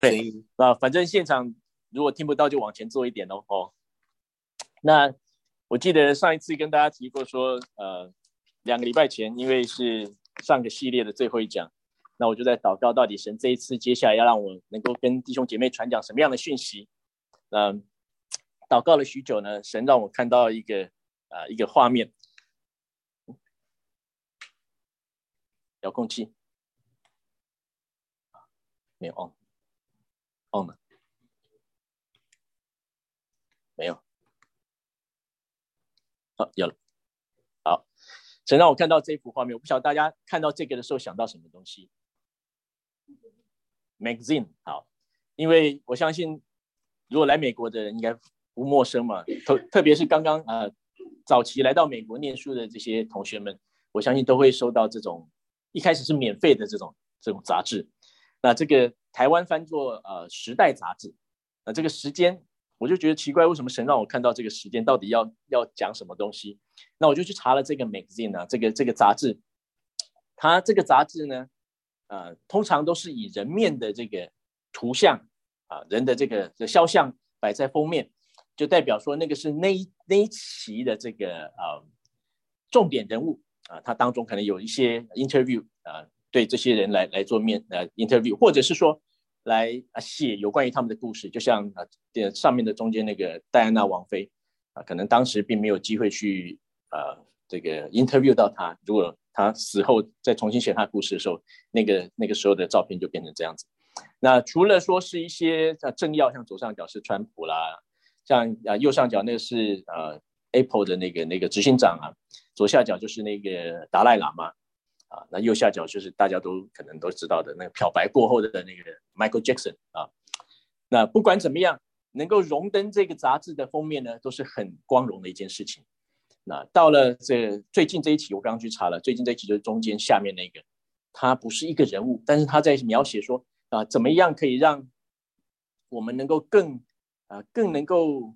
对反正现场如果听不到就往前坐一点哦。那我记得上一次跟大家提过说2个礼拜前因为是上个系列的最后一讲，那我就在祷告到底神这一次接下来要让我能够跟弟兄姐妹传讲什么样的讯息。祷告了许久呢，神让我看到一个画面。遥控器没有 on 了，没有，有了。好，神让我看到这幅画面，我不晓得大家看到这个的时候想到什么东西。magazine 好，因为我相信如果来美国的人应该不陌生嘛，特别是刚刚早期来到美国念书的这些同学们，我相信都会收到这种一开始是免费的这种杂志。那这个台湾翻作时代杂志。那这个时间我就觉得奇怪，为什么神让我看到这个时间到底要讲什么东西？那我就去查了这个 magazine 啊，这个杂志。它这个杂志呢通常都是以人面的这个图像人的这个肖像摆在封面，就代表说那个是那一期的这个重点人物它当中可能有一些 interview 对这些人来做interview， 或者是说来写有关于他们的故事，就像上面的中间那个戴安娜王妃可能当时并没有机会去这个 interview 到他，如果他死后再重新写他的故事的时候，那个时候的照片就变成这样子。那除了说是一些政要，像左上角是川普啦，像右上角那个是Apple 的那个执行长左下角就是那个达赖喇嘛那右下角就是大家都可能都知道的那个漂白过后的那个 Michael Jackson 那不管怎么样，能够荣登这个杂志的封面呢，都是很光荣的一件事情。那到了最近这一期，我刚刚去查了，最近这一期就是中间下面那个，他不是一个人物，但是他在描写说怎么样可以让我们能够更能够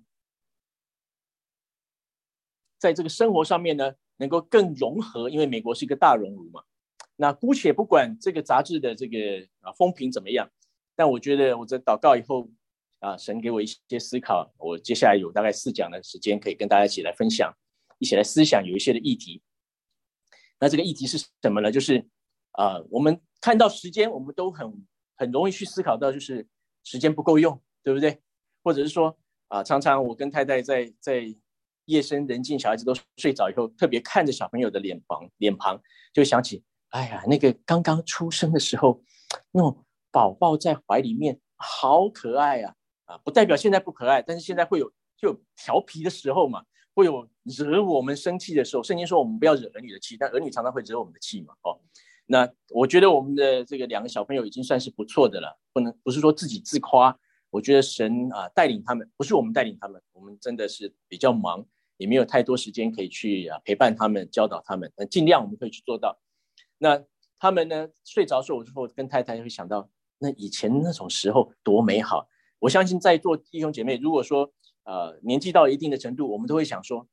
在这个生活上面呢，能够更融合，因为美国是一个大熔炉嘛。那姑且不管这个杂志的这个风评怎么样，但我觉得我在祷告以后神给我一些思考，我接下来有大概4讲的时间可以跟大家一起来分享，一起来思想有一些的议题。那这个议题是什么呢？就是我们看到时间，我们都很容易去思考到，就是时间不够用，对不对？或者是说常常我跟太太在夜深人静，小孩子都睡着以后，特别看着小朋友的脸庞，就想起，哎呀，那个刚刚出生的时候，那种宝宝在怀里面好可爱不代表现在不可爱，但是现在就有调皮的时候嘛，会有惹我们生气的时候。圣经说我们不要惹儿女的气，但儿女常常会惹我们的气嘛。那我觉得我们的这个2个小朋友已经算是不错的了，不是说自己自夸。我觉得神带领他们，不是我们带领他们，我们真的是比较忙，也没有太多时间可以去陪伴他们、教导他们，尽量我们可以去做到。那他们呢睡着的时候，我就跟太太会想到，那以前那种时候多美好。我相信在座弟兄姐妹，如果说年纪到一定的程度，我们都会想说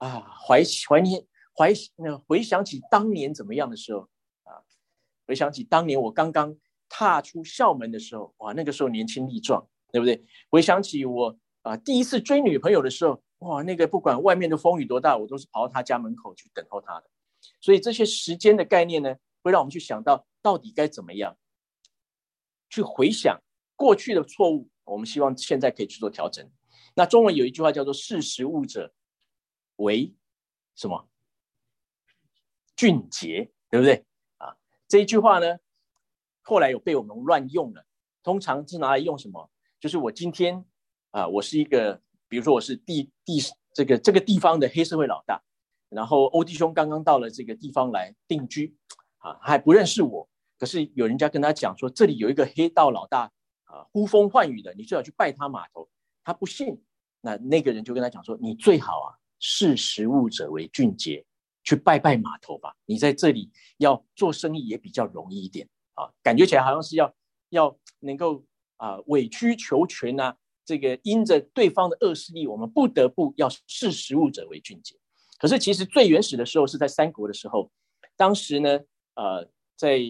回想起当年怎么样的时候回想起当年我刚刚踏出校门的时候，哇，那个时候年轻力壮，对不对？回想起我第一次追女朋友的时候，哇，那个不管外面的风雨多大，我都是跑到她家门口去等候她的。所以这些时间的概念呢，会让我们去想到底该怎么样去回想过去的错误，我们希望现在可以去做调整。那中文有一句话叫做识时务者为什么？俊杰，对不对这一句话呢，后来有被我们乱用了。通常是拿来用什么？就是我今天我是一个，比如说我是这个地方的黑社会老大，然后欧弟兄刚刚到了这个地方来定居他还不认识我，可是有人家跟他讲说，这里有一个黑道老大呼风唤雨的，你最好去拜他码头。他不信，那个人就跟他讲说，你最好识时务者为俊杰，去拜码头吧，你在这里要做生意也比较容易一点感觉起来好像是要能够委曲求全这个因着对方的恶势力，我们不得不要识时务者为俊杰。可是其实最原始的时候是在三国的时候，当时呢在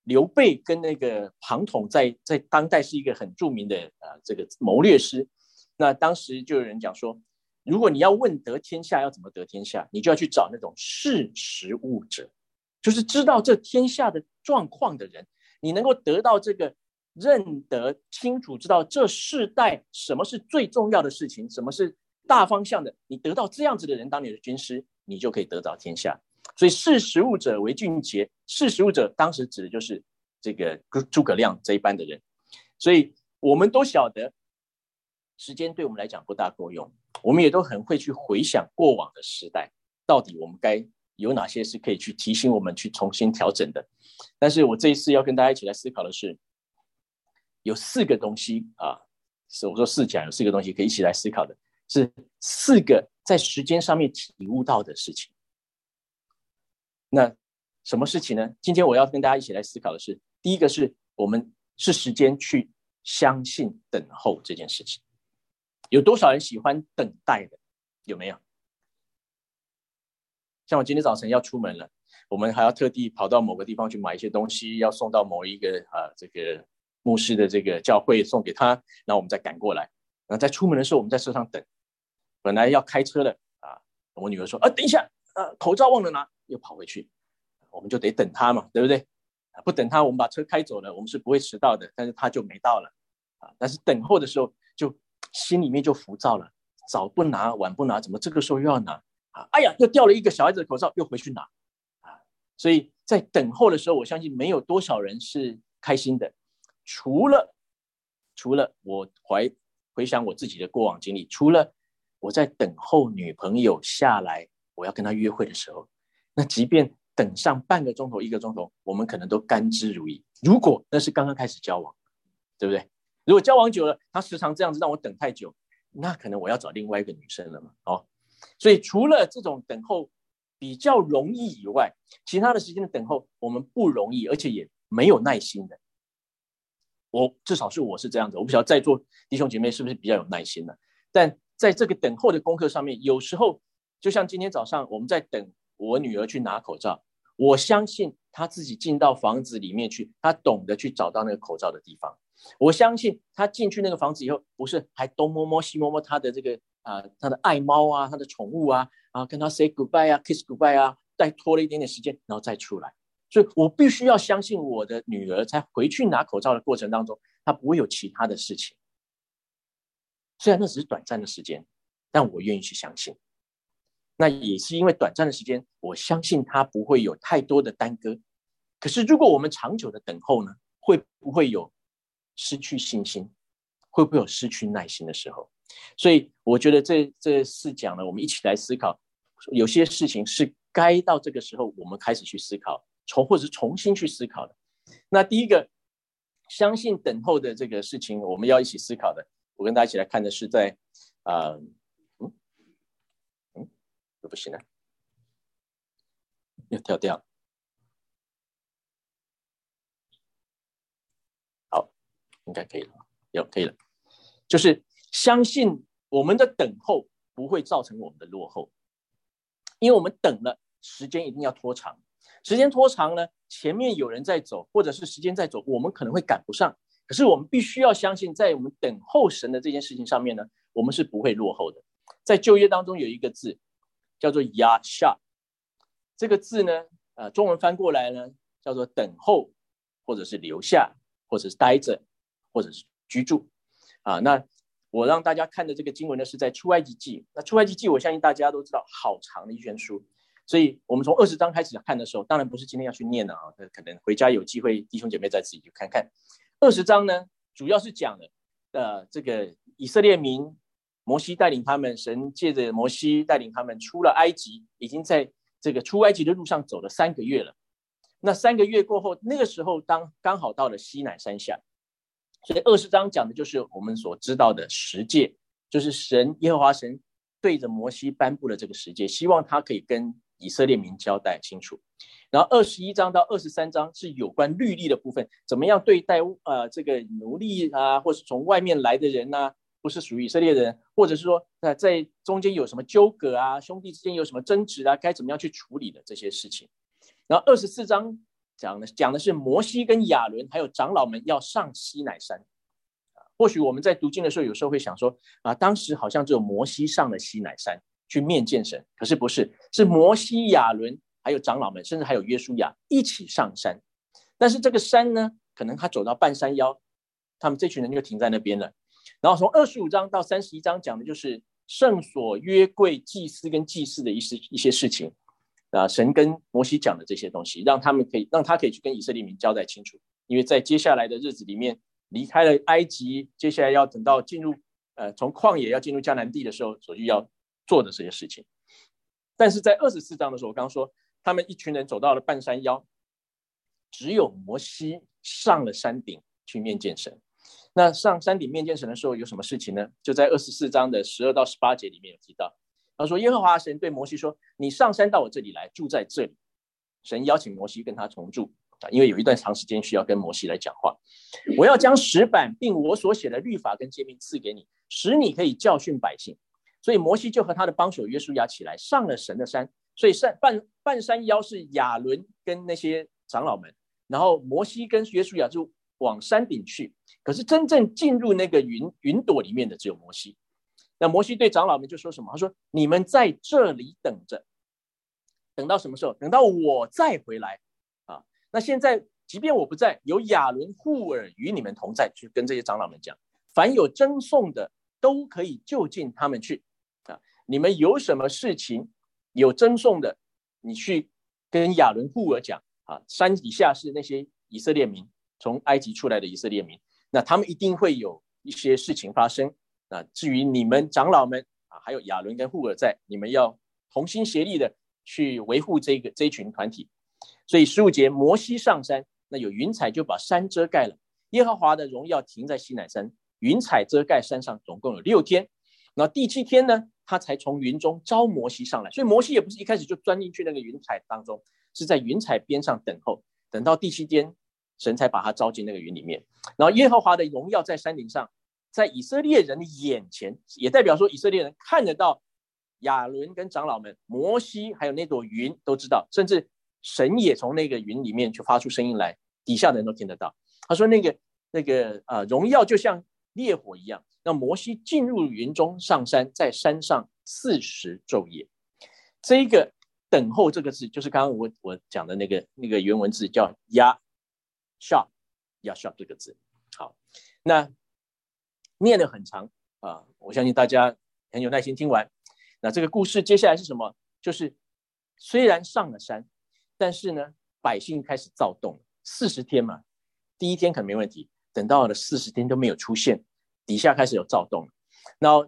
刘备跟那个庞统在当代是一个很著名的这个谋略师。那当时就有人讲说，如果你要问得天下要怎么得天下，你就要去找那种识时务者，就是知道这天下的状况的人，你能够得到这个认得清楚，知道这世代什么是最重要的事情，什么是大方向的，你得到这样子的人当你的军师，你就可以得到天下。所以识时务者为俊杰，识时务者当时指的就是这个诸葛亮这一般的人。所以我们都晓得时间对我们来讲不大够用，我们也都很会去回想过往的时代，到底我们该有哪些是可以去提醒我们去重新调整的。但是我这一次要跟大家一起来思考的是，有4个东西啊，是我说4讲有4个东西可以一起来思考的，是4个在时间上面体悟到的事情。那什么事情呢？今天我要跟大家一起来思考的是，第一个是我们是时间去相信等候这件事情。有多少人喜欢等待的？有没有？像我今天早晨要出门了，我们还要特地跑到某个地方去买一些东西，要送到某一个这个牧师的这个教会送给他，然后我们再赶过来。然后在出门的时候，我们在车上等，本来要开车了我女儿说等一下口罩忘了拿，又跑回去，我们就得等他嘛，对不对？不等他，我们把车开走了，我们是不会迟到的，但是他就没到了但是等候的时候就心里面就浮躁了，早不拿晚不拿，怎么这个时候又要拿哎呀，又掉了一个小孩子的口罩，又回去拿所以在等候的时候，我相信没有多少人是开心的，除了我回想我自己的过往经历，除了我在等候女朋友下来我要跟她约会的时候，那即便等上半个钟头1个钟头，我们可能都甘之如饴。如果那是刚刚开始交往，对不对？如果交往久了，他时常这样子让我等太久，那可能我要找另外一个女生了嘛所以除了这种等候比较容易以外，其他的时间的等候我们不容易，而且也没有耐心的。至少是我是这样子，我不晓得在座弟兄姐妹是不是比较有耐心的。但在这个等候的功课上面，有时候就像今天早上我们在等我女儿去拿口罩，我相信她自己进到房子里面去，她懂得去找到那个口罩的地方。我相信她进去那个房子以后，不是还东摸摸西摸摸她的这个她的爱猫她的宠物跟她 say goodbye kiss goodbye再拖了一点点时间，然后再出来。所以我必须要相信我的女儿，才回去拿口罩的过程当中，她不会有其他的事情。虽然那只是短暂的时间，但我愿意去相信。那也是因为短暂的时间，我相信她不会有太多的耽搁。可是如果我们长久的等候呢，会不会有失去信心？会不会有失去耐心的时候？所以我觉得这4讲呢，我们一起来思考，有些事情是该到这个时候我们开始去思考，或者是重新去思考的。那第一个相信等候的这个事情，我们要一起思考的，我跟大家一起来看的是在不行了，又跳掉。好，应该可以了，可以了。就是相信我们的等候不会造成我们的落后，因为我们等了，时间一定要拖长。时间拖长呢，前面有人在走，或者是时间在走，我们可能会赶不上。可是我们必须要相信，在我们等候神的这件事情上面呢，我们是不会落后的。在旧约当中有一个字叫做亚夏，这个字呢，中文翻过来呢，叫做等候，或者是留下，或者是待着，或者是居住那我让大家看的这个经文呢，是在出埃及记。那出埃及记我相信大家都知道，好长的一卷书，所以我们从20章开始看的时候，当然不是今天要去念的可能回家有机会弟兄姐妹再自己去看看。20章呢，主要是讲了这个以色列民，摩西带领他们，神借着摩西带领他们出了埃及，已经在这个出埃及的路上走了3个月了。那3个月过后，那个时候刚好到了西乃山下，所以20章讲的就是我们所知道的十诫，就是耶和华神对着摩西颁布了这个十诫，希望他可以跟以色列民交代清楚。然后21章到23章是有关律例的部分，怎么样对待这个奴隶或是从外面来的人不是属于以色列人，或者是说在中间有什么纠葛兄弟之间有什么争执该怎么样去处理的这些事情。然后24章讲的是摩西跟亚伦还有长老们要上西乃山。或许我们在读经的时候，有时候会想说当时好像只有摩西上了西乃山去面见神，可是不是，是摩西、亚伦还有长老们，甚至还有约书亚一起上山。但是这个山呢，可能他走到半山腰，他们这群人就停在那边了。然后从25章到31章讲的就是圣所、约柜、祭司跟祭祀的一些事情神跟摩西讲的这些东西，让他可以去跟以色列民交代清楚。因为在接下来的日子里面，离开了埃及，接下来要等到进入从旷野要进入迦南地的时候，所需要做的这些事情。但是在24章的时候，我刚刚说他们一群人走到了半山腰，只有摩西上了山顶去面见神。那上山顶面见神的时候有什么事情呢？就在24章的12到18节里面有提到，他说耶和华神对摩西说，你上山到我这里来，住在这里。神邀请摩西跟他同住因为有一段长时间需要跟摩西来讲话。我要将石板并我所写的律法跟诫命赐给你，使你可以教训百姓。所以摩西就和他的帮手约书亚起来，上了神的山。所以半山腰是亚伦跟那些长老们，然后摩西跟约书亚就往山顶去。可是真正进入那个云朵里面的只有摩西。那摩西对长老们就说什么？他说：你们在这里等着，等到什么时候？等到我再回来那现在即便我不在，有亚伦、户尔与你们同在，去跟这些长老们讲，凡有争讼的都可以就近他们去你们有什么事情有争讼的，你去跟亚伦、户尔讲山底下是那些以色列民，从埃及出来的以色列民，那他们一定会有一些事情发生至于你们长老们还有亚伦跟户尔在，你们要同心协力的去维护这一群团体。所以15节，摩西上山，那有云彩就把山遮盖了，耶和华的荣耀停在西乃山，云彩遮盖山上，总共有6天。那第7天呢，他才从云中招摩西上来。所以摩西也不是一开始就钻进去那个云彩当中，是在云彩边上等候，等到第7天神才把他招进那个云里面。然后耶和华的荣耀在山顶上，在以色列人的眼前，也代表说以色列人看得到亚伦跟长老们，摩西还有那朵云都知道，甚至神也从那个云里面就发出声音来，底下的人都听得到。他说那个荣耀就像烈火一样，让摩西进入云中上山，在山上40昼夜。这一个等候这个字，就是刚刚我讲的那个原文字叫亚shav 这个字。好，那念得很长我相信大家很有耐心听完。那这个故事接下来是什么？就是虽然上了山，但是呢，百姓开始躁动，40天嘛，第1天可能没问题，等到了40天都没有出现，底下开始有躁动了。然后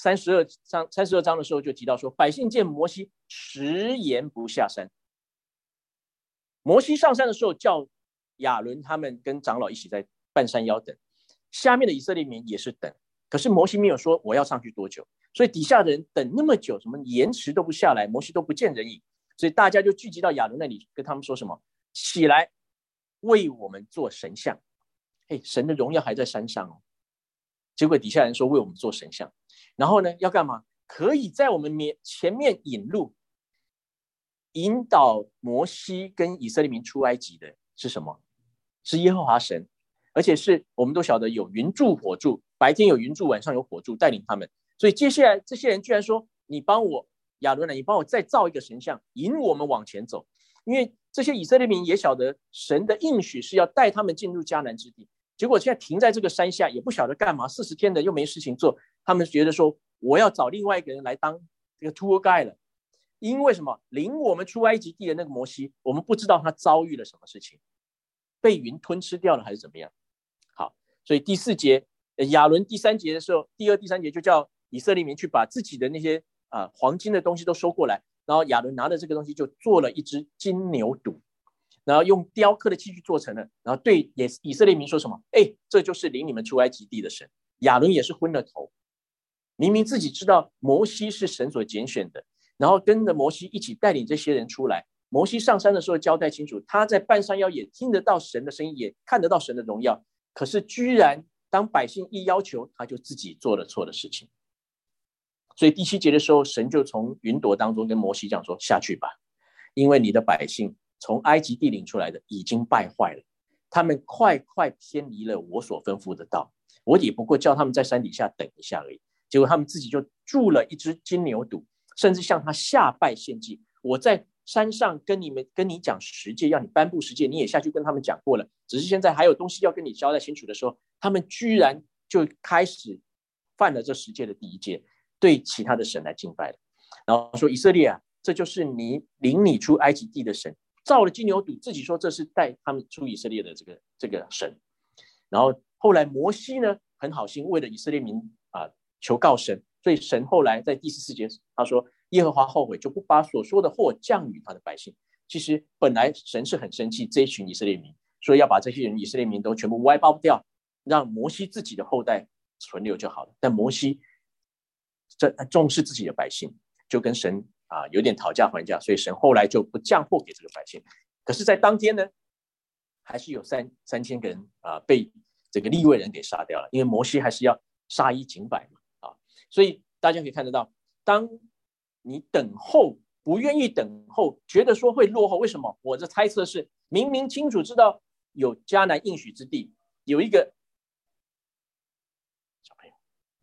32章的时候就提到说，百姓见摩西迟延不下山。摩西上山的时候，叫亚伦他们跟长老一起在半山腰等，下面的以色列民也是等，可是摩西没有说我要上去多久，所以底下的人等那么久，什么延迟都不下来，摩西都不见人影。所以大家就聚集到亚伦那里，跟他们说什么？起来，为我们做神像。神的荣耀还在山上结果底下人说为我们做神像，然后呢要干嘛？可以在我们前面引路，引导摩西跟以色列民出埃及的是什么？是耶和华神，而且是我们都晓得有云柱火柱，白天有云柱，晚上有火柱带领他们。所以接下来这些人居然说，你帮我亚伦，你帮我再造一个神像，引我们往前走。因为这些以色列民也晓得神的应许是要带他们进入迦南之地，结果现在停在这个山下，也不晓得干嘛，40天的又没事情做，他们觉得说我要找另外一个人来当这个 tour guide 了。因为什么？领我们出埃及地的那个摩西，我们不知道他遭遇了什么事情，被云吞吃掉了还是怎么样。好，所以第4节亚伦第3节的时候，第2、第3节就叫以色列民去把自己的那些黄金的东西都收过来，然后亚伦拿着这个东西就做了一只金牛犊，然后用雕刻的器具做成了，然后对以色列民说什么？这就是领你们出埃及地的神。亚伦也是昏了头，明明自己知道摩西是神所拣选的，然后跟着摩西一起带领这些人出来。摩西上山的时候交代清楚，他在半山腰也听得到神的声音，也看得到神的荣耀，可是居然当百姓一要求，他就自己做了错的事情。所以第7节的时候，神就从云朵当中跟摩西讲说，下去吧，因为你的百姓从埃及地领出来的已经败坏了，他们快偏离了我所吩咐的道，我也不过叫他们在山底下等一下而已。结果他们自己就铸了一只金牛犊，甚至向他下拜献祭。我在山上跟你讲十诫，要你颁布十诫，你也下去跟他们讲过了，只是现在还有东西要跟你交代清楚的时候，他们居然就开始犯了这十诫的第一诫，对其他的神来敬拜了。然后说，以色列啊，这就是你领你出埃及地的神，造了金牛犊，自己说这是带他们出以色列的这个神。然后后来摩西呢很好心，为了以色列民求告神，所以神后来在第14节他说，耶和华后悔，就不把所说的祸降与他的百姓。其实本来神是很生气这一群以色列民，所以要把这些人以色列民都全部wipe out掉，让摩西自己的后代存留就好了。但摩西重视自己的百姓，就跟神有点讨价还价，所以神后来就不降祸给这个百姓。可是在当天呢，还是有3000个人被这个利未人给杀掉了，因为摩西还是要杀一儆百嘛。所以大家可以看得到，当你等候不愿意等候，觉得说会落后，为什么？我的猜测是，明明清楚知道有迦南应许之地，有一个小朋友，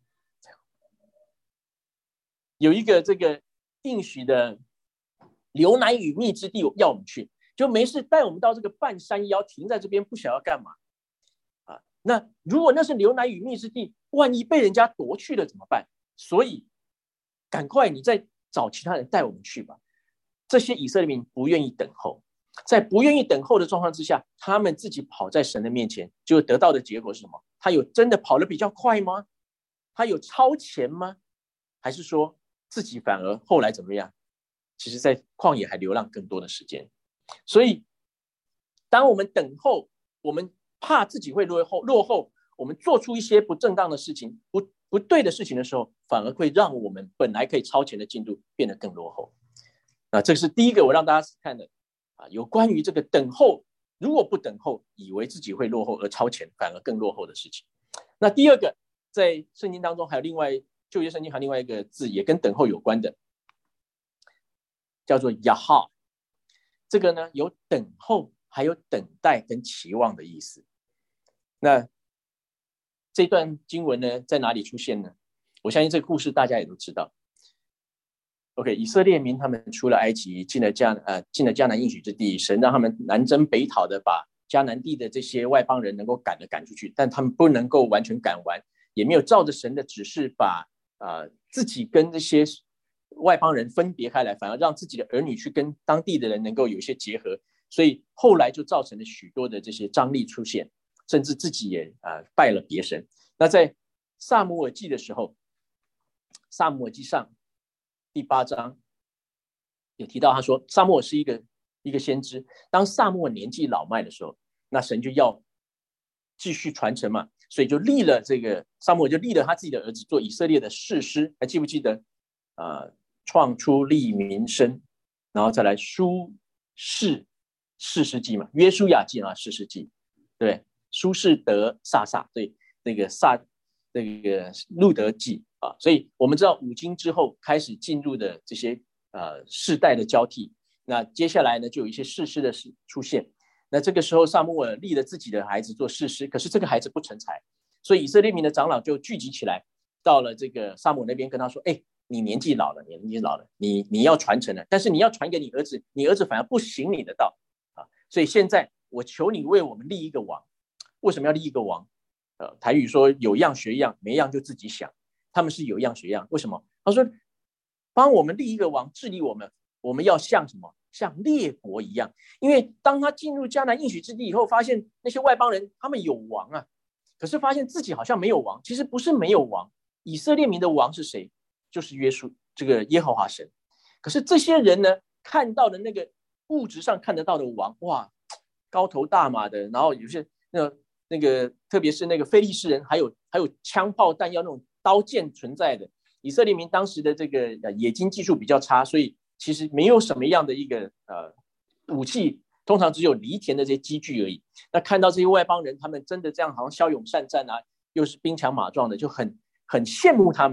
有一个这个应许的流奶与蜜之地要我们去，就没事带我们到这个半山腰，停在这边不晓得要干嘛那如果那是流奶与蜜之地，万一被人家夺去了怎么办？所以赶快你再找其他人带我们去吧。这些以色列民不愿意等候，在不愿意等候的状况之下，他们自己跑在神的面前，就得到的结果是什么？他有真的跑得比较快吗？他有超前吗？还是说自己反而后来怎么样？其实在旷野还流浪更多的时间。所以当我们等候，我们怕自己会落后，我们做出一些不正当的事情，不对的事情的时候，反而会让我们本来可以超前的进度变得更落后。那这是第一个我让大家看的有关于这个等候，如果不等候，以为自己会落后而超前，反而更落后的事情。那第二个，在圣经当中还有另外旧约圣经还有另外一个字也跟等候有关的，叫做亚哈。这个呢有等候，还有等待跟期望的意思。那这段经文呢在哪里出现呢？我相信这个故事大家也都知道。OK， 以色列民他们出了埃及，进了迦南应许之地，神让他们南征北讨的把迦南地的这些外邦人能够赶出去，但他们不能够完全赶完，也没有照着神的指示把自己跟这些外邦人分别开来，反而让自己的儿女去跟当地的人能够有一些结合，所以后来就造成了许多的这些张力出现，甚至自己也拜了别神。那在撒母耳记的时候，撒母耳记上第8章有提到，他说撒母耳是一个先知，当撒母耳年纪老迈的时候，那神就要继续传承嘛，所以就立了这个撒母耳就立了他自己的儿子做以色列的士师，还记不记得创出立民生，然后再来书士师记嘛，约书亚记士师记，对，书士德撒撒，对，那个路德记所以我们知道五经之后开始进入的这些世代的交替，那接下来呢就有一些士师的出现。那这个时候撒母耳立了自己的孩子做士师，可是这个孩子不成才，所以以色列民的长老就聚集起来，到了这个撒母耳那边跟他说，你年纪老了，你要传承了，但是你要传给你儿子，你儿子反而不行你的道所以现在我求你为我们立一个王。为什么要立一个王？台语说有样学样，没样就自己想。他们是有样学样，为什么？他说帮我们立一个王，治理我们，我们要像什么？像列国一样。因为当他进入迦南应许之地以后，发现那些外邦人他们有王可是发现自己好像没有王。其实不是没有王，以色列民的王是谁？就是这个耶和华神。可是这些人呢，看到的那个物质上看得到的王，哇，高头大马的，然后有些那个特别是那个非利士人，还有枪炮弹药那种刀剑存在的。以色列民当时的这个冶金技术比较差，所以其实没有什么样的一个武器，通常只有犁田的这些机具而已。那看到这些外邦人，他们真的这样好像骁勇善战又是兵强马壮的，就很羡慕他们。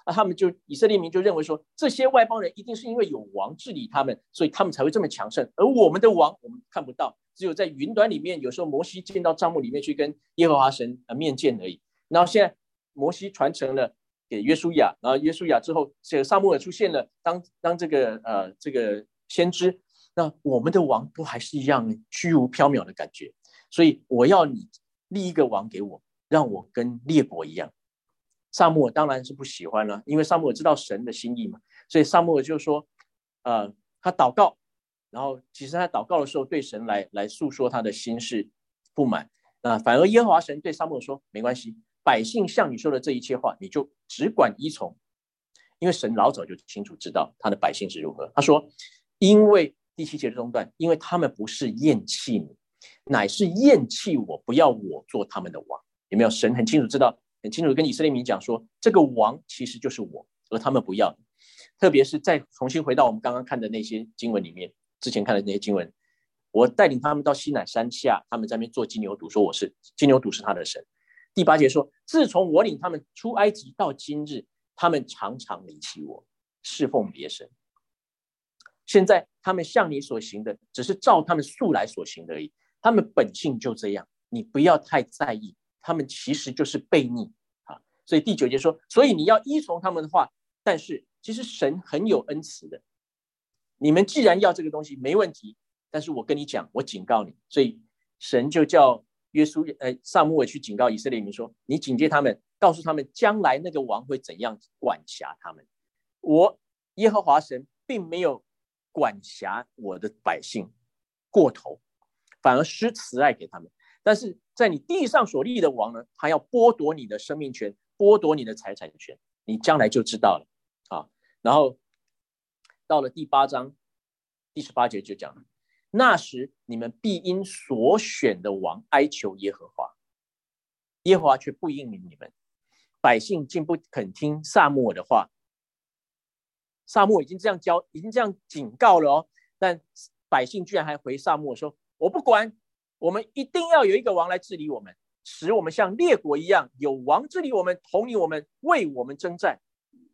他们以色列民就认为说，这些外邦人一定是因为有王治理他们，所以他们才会这么强盛，而我们的王我们看不到，只有在云端里面，有时候摩西进到帐幕里面去跟耶和华神面见而已。然后现在摩西传承了给约书亚，然后约书亚之后，这个撒母耳出现了，当这个先知，那我们的王都还是一样虚无缥缈的感觉，所以我要你立一个王给我，让我跟列国一样。撒母耳当然是不喜欢了，因为撒母耳知道神的心意嘛，所以撒母耳就说，他祷告，然后其实他祷告的时候对神来诉说他的心事不满，反而耶和华神对撒母耳说，没关系，百姓向你说的这一切话，你就只管依从，因为神老早就清楚知道他的百姓是如何。他说，因为第7节的中段，因为他们不是厌弃你，乃是厌弃我，不要我做他们的王。有没有？神很清楚知道，很清楚跟以色列民讲说，这个王其实就是我，而他们不要。特别是再重新回到我们刚刚看的那些经文里面，之前看的那些经文，我带领他们到西乃山下，他们在那边做金牛犊，说金牛犊是他的神。第8节说，自从我领他们出埃及到今日，他们常常离弃我，侍奉别神。现在他们向你所行的，只是照他们素来所行的而已，他们本性就这样，你不要太在意，他们其实就是悖逆。所以第9节说，所以你要依从他们的话，但是其实神很有恩慈的，你们既然要这个东西没问题，但是我跟你讲，我警告你。所以神就叫撒母耳去警告以色列民说，你警戒他们，告诉他们将来那个王会怎样管辖他们。我耶和华神并没有管辖我的百姓过头，反而施慈爱给他们。但是在你地上所立的王呢，他要剥夺你的生命权，剥夺你的财产权，你将来就知道了啊。然后到了第8章第18节就讲了，那时你们必因所选的王哀求耶和华，耶和华却不应允你们，百姓竟不肯听撒母耳的话。撒母耳已经这样警告了哦，但百姓居然还回撒母耳说，我不管，我们一定要有一个王来治理我们，使我们像列国一样，有王治理我们，统领我们，为我们征战。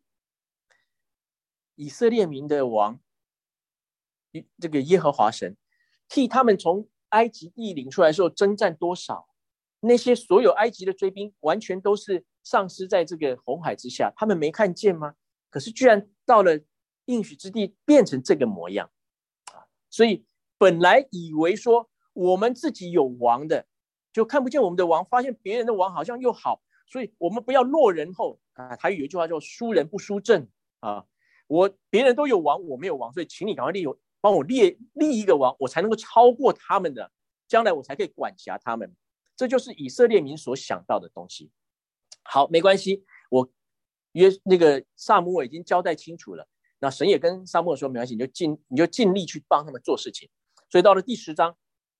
以色列民的王，这个耶和华神替他们从埃及地领出来的时候征战多少？那些所有埃及的追兵完全都是丧失在这个红海之下，他们没看见吗？可是居然到了应许之地变成这个模样，所以本来以为说我们自己有王的，就看不见我们的王，发现别人的王好像又好，所以我们不要落人后啊。台语有一句话叫输人不输阵啊，别人都有王，我没有王，所以请你赶快帮我立一个王，我才能够超过他们的，将来我才可以管辖他们。这就是以色列民所想到的东西。好，没关系，那个撒母耳已经交代清楚了，那神也跟撒母耳说，没关系，你就尽力去帮他们做事情。所以到了第10章，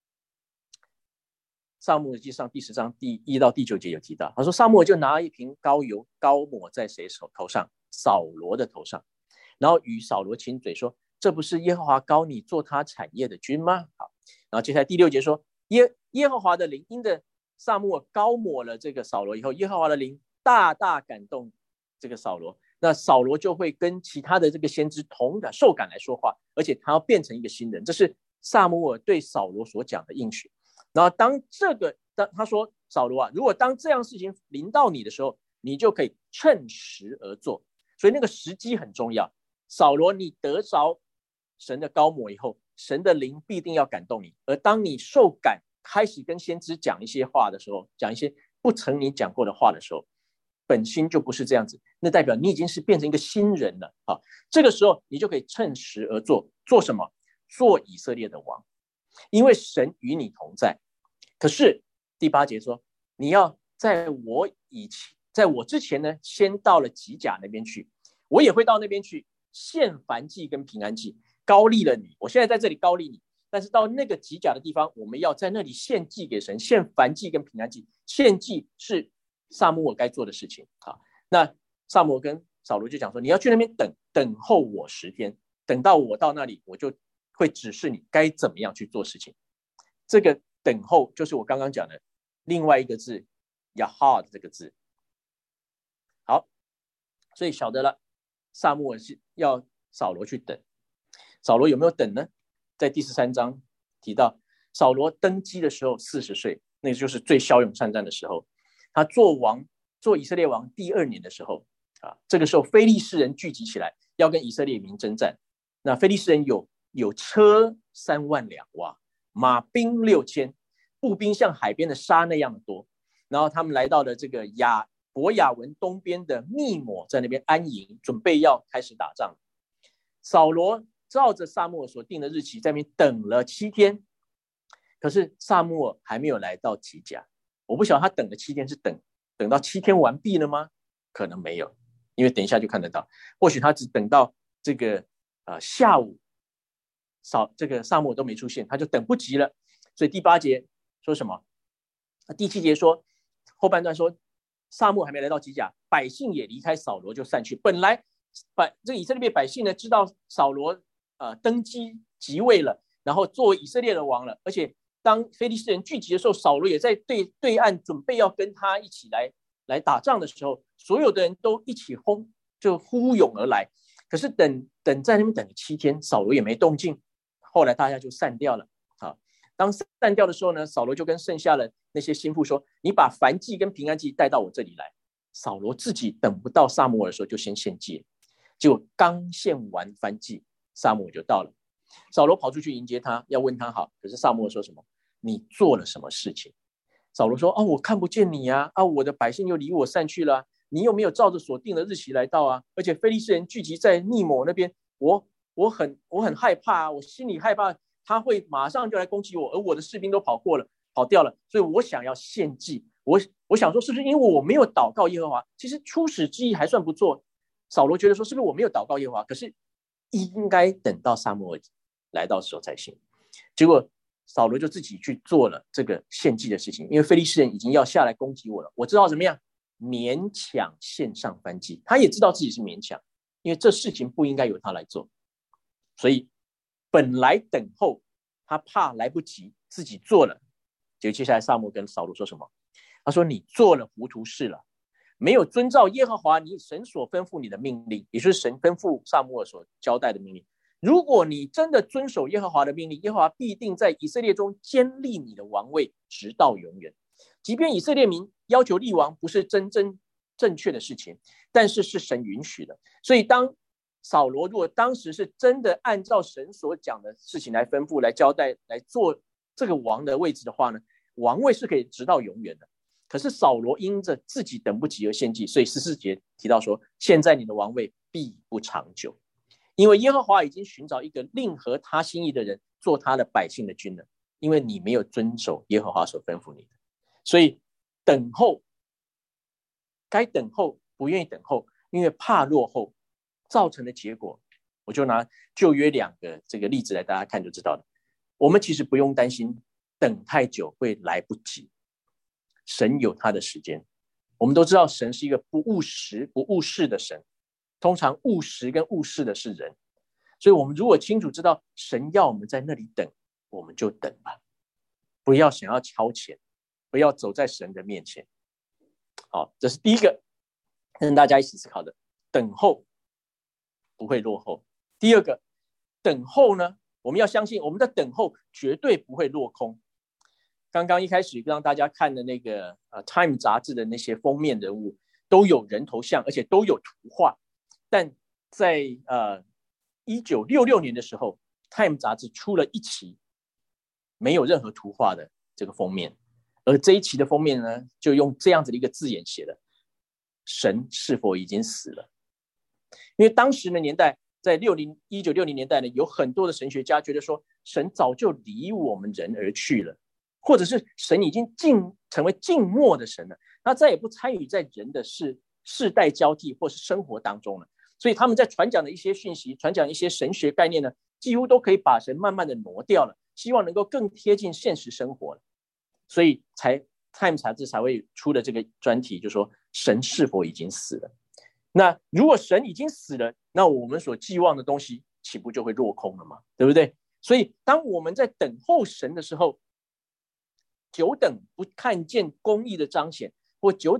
撒母耳记上第10章第1到第9节有提到，他说撒母耳就拿一瓶膏油膏抹在谁头上？扫罗的头上，然后与扫罗亲嘴说，这不是耶和华膏你做他产业的君吗？好，然后接下来第6节说，耶和华的灵因着撒母耳膏抹了这个扫罗以后，耶和华的灵大大感动这个扫罗，那扫罗就会跟其他的这个先知同的受感来说话，而且他要变成一个新人，这是撒母耳对扫罗所讲的应许。然后当他说，扫罗啊，如果当这样事情临到你的时候，你就可以趁时而做，所以那个时机很重要。扫罗，你得着神的膏抹以后，神的灵必定要感动你，而当你受感开始跟先知讲一些话的时候，讲一些不曾你讲过的话的时候，本心就不是这样子，那代表你已经是变成一个新人了啊！这个时候你就可以趁时而做，做什么？做以色列的王，因为神与你同在。可是第8节说，你要在我之前呢，先到了吉甲那边去，我也会到那边去献燔祭跟平安祭，膏立了你。我现在在这里膏立你，但是到那个吉甲的地方，我们要在那里献祭给神，献燔祭跟平安祭。献祭是撒母耳该做的事情啊。那撒母耳跟扫罗就讲说，你要去那边等候我10天，等到我到那里，我就会指示你该怎么样去做事情。这个等候就是我刚刚讲的另外一个字，亚哈这个字。好， 所以晓得了，撒母耳是要扫罗去等。扫罗有没有等呢？在第13章提到，扫罗登基的时候40岁，那就是最骁勇善战的时候。他做以色列王第2年的时候这个时候非利士人聚集起来，要跟以色列民征战。那非利士人有车3万辆，哇，马兵6000，步兵像海边的沙那样的多。然后他们来到了这个伯亚文东边的密抹，在那边安营，准备要开始打仗。扫罗照着撒母耳所定的日期在那边等了7天，可是撒母耳还没有来到吉甲。我不晓得他等了7天是等到7天完毕了吗？可能没有，因为等一下就看得到，或许他只等到这个下午，这个撒母耳都没出现，他就等不及了。所以第8节说什么？第7节说，后半段说，撒母耳还没来到吉甲，百姓也离开扫罗就散去。本来这个以色列百姓呢，知道扫罗登基即位了，然后作为以色列的王了，而且当非利士人聚集的时候，扫罗也在对岸准备要跟他一起来打仗的时候，所有的人都一起就呼涌而来。可是等在那边等了7天，扫罗也没动静，后来大家就散掉了。当散掉的时候呢，扫罗就跟剩下的那些心腹说，你把燔祭跟平安祭带到我这里来。扫罗自己等不到撒母耳的时候就先献祭了，结果刚献完燔祭，撒母耳就到了。扫罗跑出去迎接他，要问他好，可是撒母耳说什么？你做了什么事情？扫罗说，我看不见你啊，我的百姓又离我散去了，你有没有照着所定的日期来到啊？而且非利士人聚集在密抹那边，我很害怕我心里害怕他会马上就来攻击我，而我的士兵都跑掉了，所以我想要献祭。我想说，是不是因为我没有祷告耶和华？其实初始之意还算不错。扫罗觉得说，是不是我没有祷告耶和华？可是应该等到撒母耳来到的时候才行。结果扫罗就自己去做了这个献祭的事情，因为非利士人已经要下来攻击我了，我知道怎么样勉强献上燔祭。他也知道自己是勉强，因为这事情不应该由他来做，所以本来等候，他怕来不及，自己做了。结果接下来撒母耳跟扫罗说什么？他说，你做了糊涂事了，没有遵照耶和华你神所吩咐你的命令，也就是神吩咐撒母耳所交代的命令。如果你真的遵守耶和华的命令，耶和华必定在以色列中坚立你的王位，直到永远。即便以色列民要求立王不是真正正确的事情，但是是神允许的。所以当扫罗如果当时是真的按照神所讲的事情来吩咐、来交代、来做这个王的位置的话呢，王位是可以直到永远的。可是扫罗因着自己等不及而献祭，所以14节提到说，现在你的王位必不长久，因为耶和华已经寻找一个另合他心意的人做他的百姓的君了，因为你没有遵守耶和华所吩咐你的。所以等候，该等候不愿意等候，因为怕落后造成的结果，我就拿旧约2个这个例子来大家看就知道了。我们其实不用担心等太久会来不及，神有他的时间。我们都知道神是一个不务实不务事的神，通常务实跟务事的是人，所以我们如果清楚知道神要我们在那里等，我们就等吧，不要想要超前，不要走在神的面前。好，这是第一个跟大家一起思考的，等候不会落后。第二个，等候呢，我们要相信我们的等候绝对不会落空。刚刚一开始让大家看的那个Time 杂志的那些封面人物都有人头像，而且都有图画，但在1966年的时候 Time 杂志出了一期没有任何图画的这个封面，而这一期的封面呢，就用这样子的一个字眼写了，神是否已经死了。因为当时的年代，在1960年代呢，有很多的神学家觉得说，神早就离我们人而去了，或者是神已经成为静默的神了，他再也不参与在人的世代交替或是生活当中了。所以他们在传讲的一些讯息，传讲一些神学概念呢，几乎都可以把神慢慢的挪掉了，希望能够更贴近现实生活了。所以Time 杂志才会出的这个专题，就说神是否已经死了。那如果神已经死了，那我们所寄望的东西岂不就会落空了吗？对不对？所以当我们在等候神的时候，久等不看见公义的彰显，或久等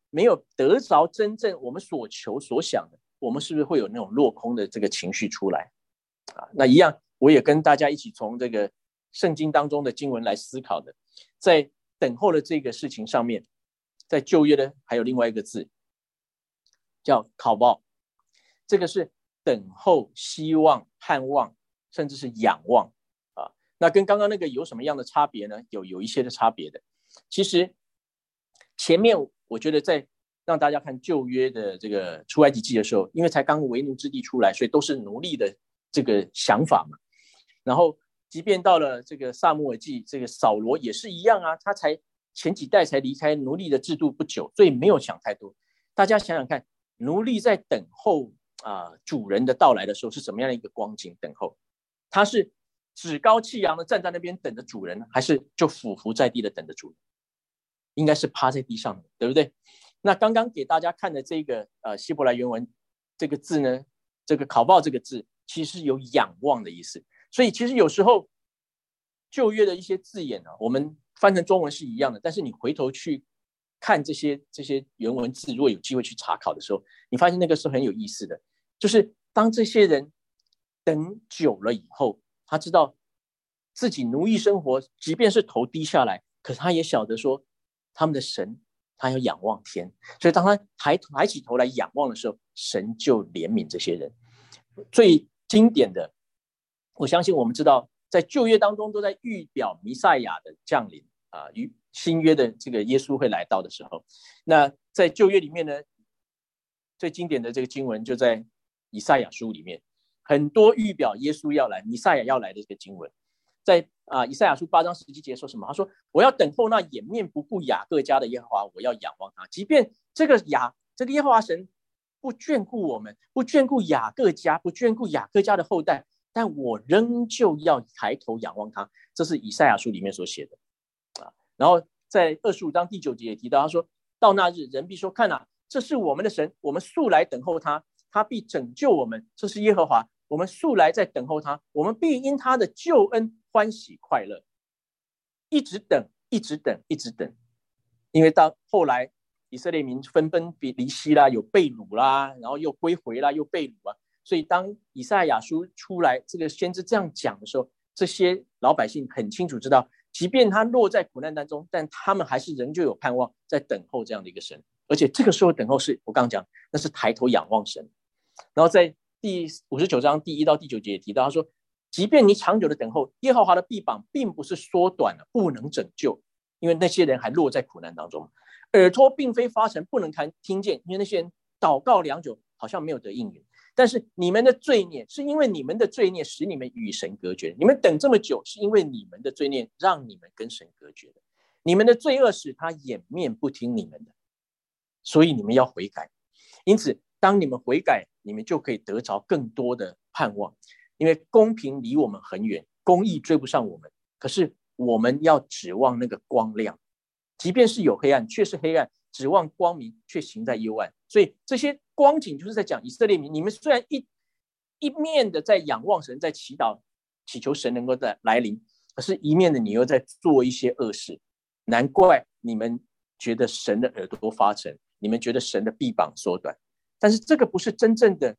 没有得着真正我们所求所想的，我们是不是会有那种落空的这个情绪出来啊？那一样，我也跟大家一起从这个圣经当中的经文来思考的，在等候的这个事情上面，在旧约的还有另外一个字叫考报，这个是等候、希望、盼望，甚至是仰望啊。那跟刚刚那个有什么样的差别呢？有一些的差别的。其实前面我觉得在让大家看旧约的这个出埃及记的时候，因为才刚为奴之地出来，所以都是奴隶的这个想法嘛。然后即便到了这个撒母耳记，这个扫罗也是一样啊，他才前几代才离开奴隶的制度不久，所以没有想太多。大家想想看，奴隶在等候主人的到来的时候是什么样的一个光景？等候，他是趾高气扬的站在那边等着主人，还是就俯伏在地的等着主人？应该是趴在地上的，对不对？那刚刚给大家看的这个希伯来原文这个字呢，这个考报这个字其实有仰望的意思。所以其实有时候旧约的一些字眼我们翻成中文是一样的，但是你回头去看这些原文字，如果有机会去查考的时候，你发现那个是很有意思的。就是当这些人等久了以后，他知道自己奴役生活，即便是头低下来，可是他也晓得说他们的神，他要仰望天，所以当他抬起头来仰望的时候，神就怜悯这些人。最经典的，我相信我们知道，在旧约当中都在预表弥赛亚的降临与新约的这个耶稣会来到的时候，那在旧约里面呢，最经典的这个经文就在以赛亚书里面，很多预表耶稣要来、弥赛亚要来的这个经文，在以赛亚书8章17节说什么？他说：“我要等候那掩面不顾雅各家的耶和华，我要仰望他。即便这个耶和华神不眷顾我们，不眷顾雅各家，不眷顾雅各家的后代，但我仍旧要抬头仰望他。”这是以赛亚书里面所写的然后在25章第9节也提到，他说：“到那日，人必说：看啊，这是我们的神，我们素来等候他，他必拯救我们。这是耶和华，我们素来在等候他，我们必因他的救恩欢喜快乐。”一直等，一直等，一直等。因为到后来以色列民纷纷离析啦，有被掳啦，然后又归回啦，又被掳所以当以赛亚书出来，这个先知这样讲的时候，这些老百姓很清楚知道，即便他落在苦难当中，但他们还是仍旧有盼望，在等候这样的一个神。而且这个时候等候是我刚刚讲，那是抬头仰望神。然后在第59章第1到第9节也提到，他说：“即便你长久的等候，耶和华的臂膀并不是缩短了，不能拯救，因为那些人还落在苦难当中。耳朵并非发沉，不能听见，因为那些人祷告良久，好像没有得应允。但是你们的罪孽，是因为你们的罪孽使你们与神隔绝。你们等这么久，是因为你们的罪孽让你们跟神隔绝的。你们的罪恶使他掩面不听你们的，所以你们要悔改。因此，当你们悔改，你们就可以得着更多的盼望。因为公平离我们很远，公义追不上我们，可是我们要指望那个光亮，即便是有黑暗，却是黑暗；指望光明，却行在幽暗。所以这些光景就是在讲以色列民，你们虽然一面的在仰望神，在祈祷，祈求神能够来临，可是一面的你又在做一些恶事，难怪你们觉得神的耳朵发沉，你们觉得神的臂膀缩短。但是这个不是真正的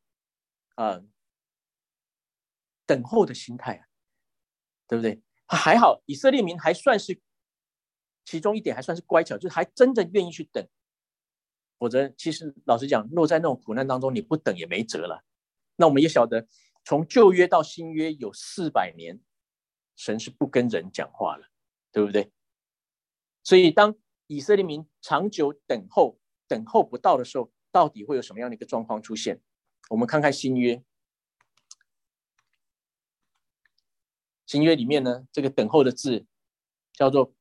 等候的心态对不对？还好以色列民还算是其中一点还算是乖巧，就是还真的愿意去等。否则其实老实讲，落在那种苦难当中，你不等也没辙了。那我们也晓得，从旧约到新约有400年，神是不跟人讲话了，对不对？所以当以色列民长久等候不到的时候，到底会有什么样的一个状况出现？我们看看新约。新约里面呢，这个等候的字叫做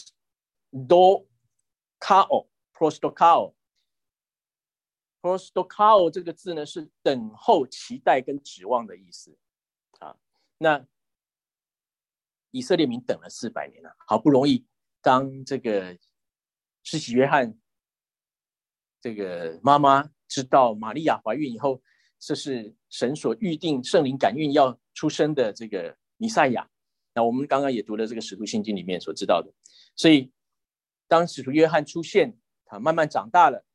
prostokao。prostokao 这个字呢是等候、期待跟指望的意思那以色列民等了400年了，好不容易当这个施洗约翰这个妈妈知道玛利亚怀孕以后，这是神所预定圣灵感孕要出生的这个弥赛亚。那我们刚刚也读了这个使徒信经里面所知道的。所以当使徒约翰出现，他慢慢长大了，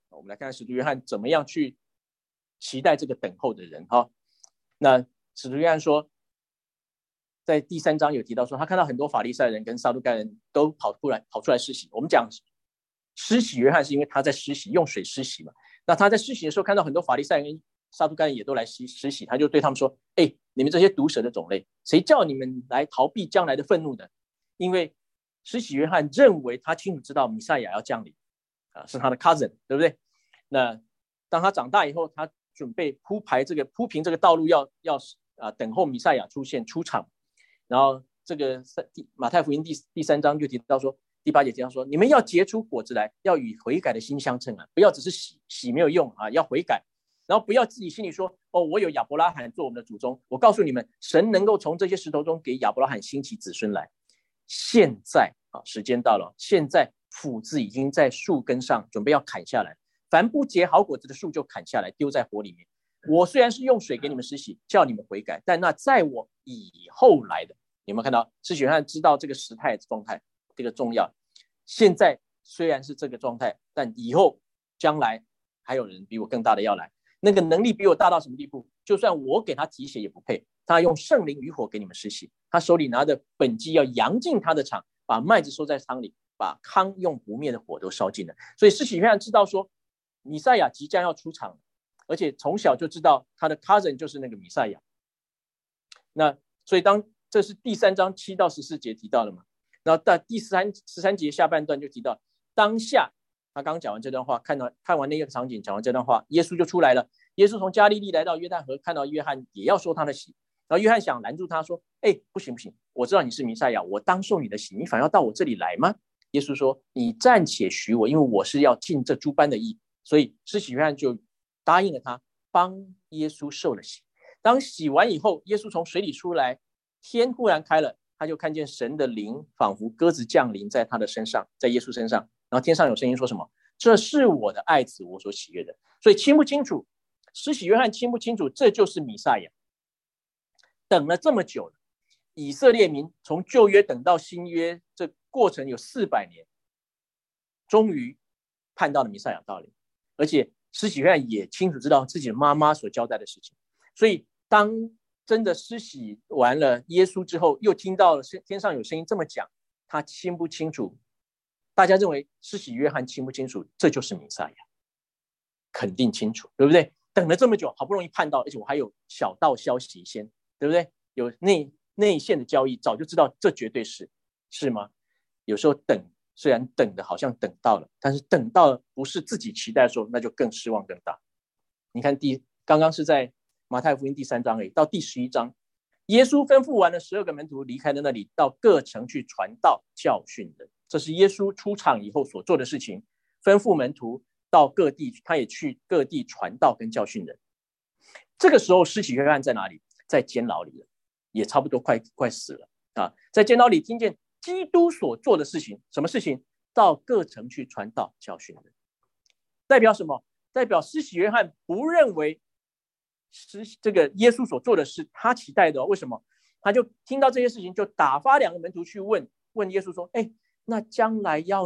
我们来看看使徒约翰怎么样去期待这个等候的人哈。那使徒约翰说，在第3章有提到说，他看到很多法利赛人跟撒都该人都跑出来施洗。我们讲施洗约翰是因为他在施洗，用水施洗嘛。那他在施洗的时候看到很多法利赛人跟撒都该人也都来施洗，他就对他们说：你们这些毒蛇的种类，谁叫你们来逃避将来的愤怒的？因为施洗约翰认为他清楚知道弥赛亚要降临是他的 cousin， 对不对？那当他长大以后，他准备铺平这个道路要等候弥赛亚出场。然后这个马太福音第3章就提到说，第8节提到说，你们要结出果子来，要与悔改的心相称不要只是洗没有用要悔改。然后不要自己心里说，我有亚伯拉罕做我们的祖宗。我告诉你们，神能够从这些石头中给亚伯拉罕兴起子孙来。现在时间到了，现在斧子已经在树根上准备要砍下来，凡不结好果子的树就砍下来丢在火里面。我虽然是用水给你们施洗，叫你们悔改，但那在我以后来的，有没有看到施洗约翰知道这个时态状态这个重要？现在虽然是这个状态，但以后将来还有人比我更大的要来，那个能力比我大到什么地步？就算我给他提血也不配。他用圣灵与火给你们施洗，他手里拿着本机要扬进他的场，把麦子收在仓里，把糠用不灭的火都烧尽了。所以施洗约翰知道说，弥赛亚即将要出场，而且从小就知道他的 cousin 就是那个弥赛亚。那所以这是第3章7到14节提到了嘛？然后到第13节下半段就提到，当下他刚讲完这段话，看完那个场景，讲完这段话，耶稣就出来了。耶稣从加利利来到约旦河，看到约翰也要受他的洗，然后约翰想拦住他说：不行，我知道你是弥赛亚，我当受你的洗，你反要到我这里来吗？耶稣说：你暂且许我，因为我是要尽这诸般的义。所以施洗约翰就答应了他，帮耶稣受了洗。当洗完以后，耶稣从水里出来，天忽然开了，他就看见神的灵仿佛鸽子降临在他的身上，在耶稣身上。然后天上有声音说什么？这是我的爱子，我所喜悦的。所以清不清楚？施洗约翰清不清楚？这就是弥赛亚。等了这么久了，以色列民从旧约等到新约，这过程有400年，终于盼到了弥赛亚到临。而且施洗约翰也清楚知道自己的妈妈所交代的事情。所以当真的施洗完了耶稣之后，又听到天上有声音这么讲，他清不清楚？大家认为施洗约翰清不清楚？这就是弥赛亚，肯定清楚，对不对？等了这么久，好不容易盼到，而且我还有小道消息先，对不对？有内线的交易，早就知道这绝对是吗？有时候等，虽然等的好像等到了，但是等到了不是自己期待的时候，那就更失望更大。你看刚刚是在马太福音第3章而已，到第11章，耶稣吩咐完了12个门徒离开了那里，到各城去传道教训人。这是耶稣出场以后所做的事情，吩咐门徒到各地，他也去各地传道跟教训人。这个时候施洗约翰在哪里？在监牢里了，也差不多快死了在监牢里听见基督所做的事情。什么事情？到各城去传道教训人。代表什么？代表施洗约翰不认为这个耶稣所做的是他期待的为什么？他就听到这些事情，就打发2个门徒去问耶稣说：那将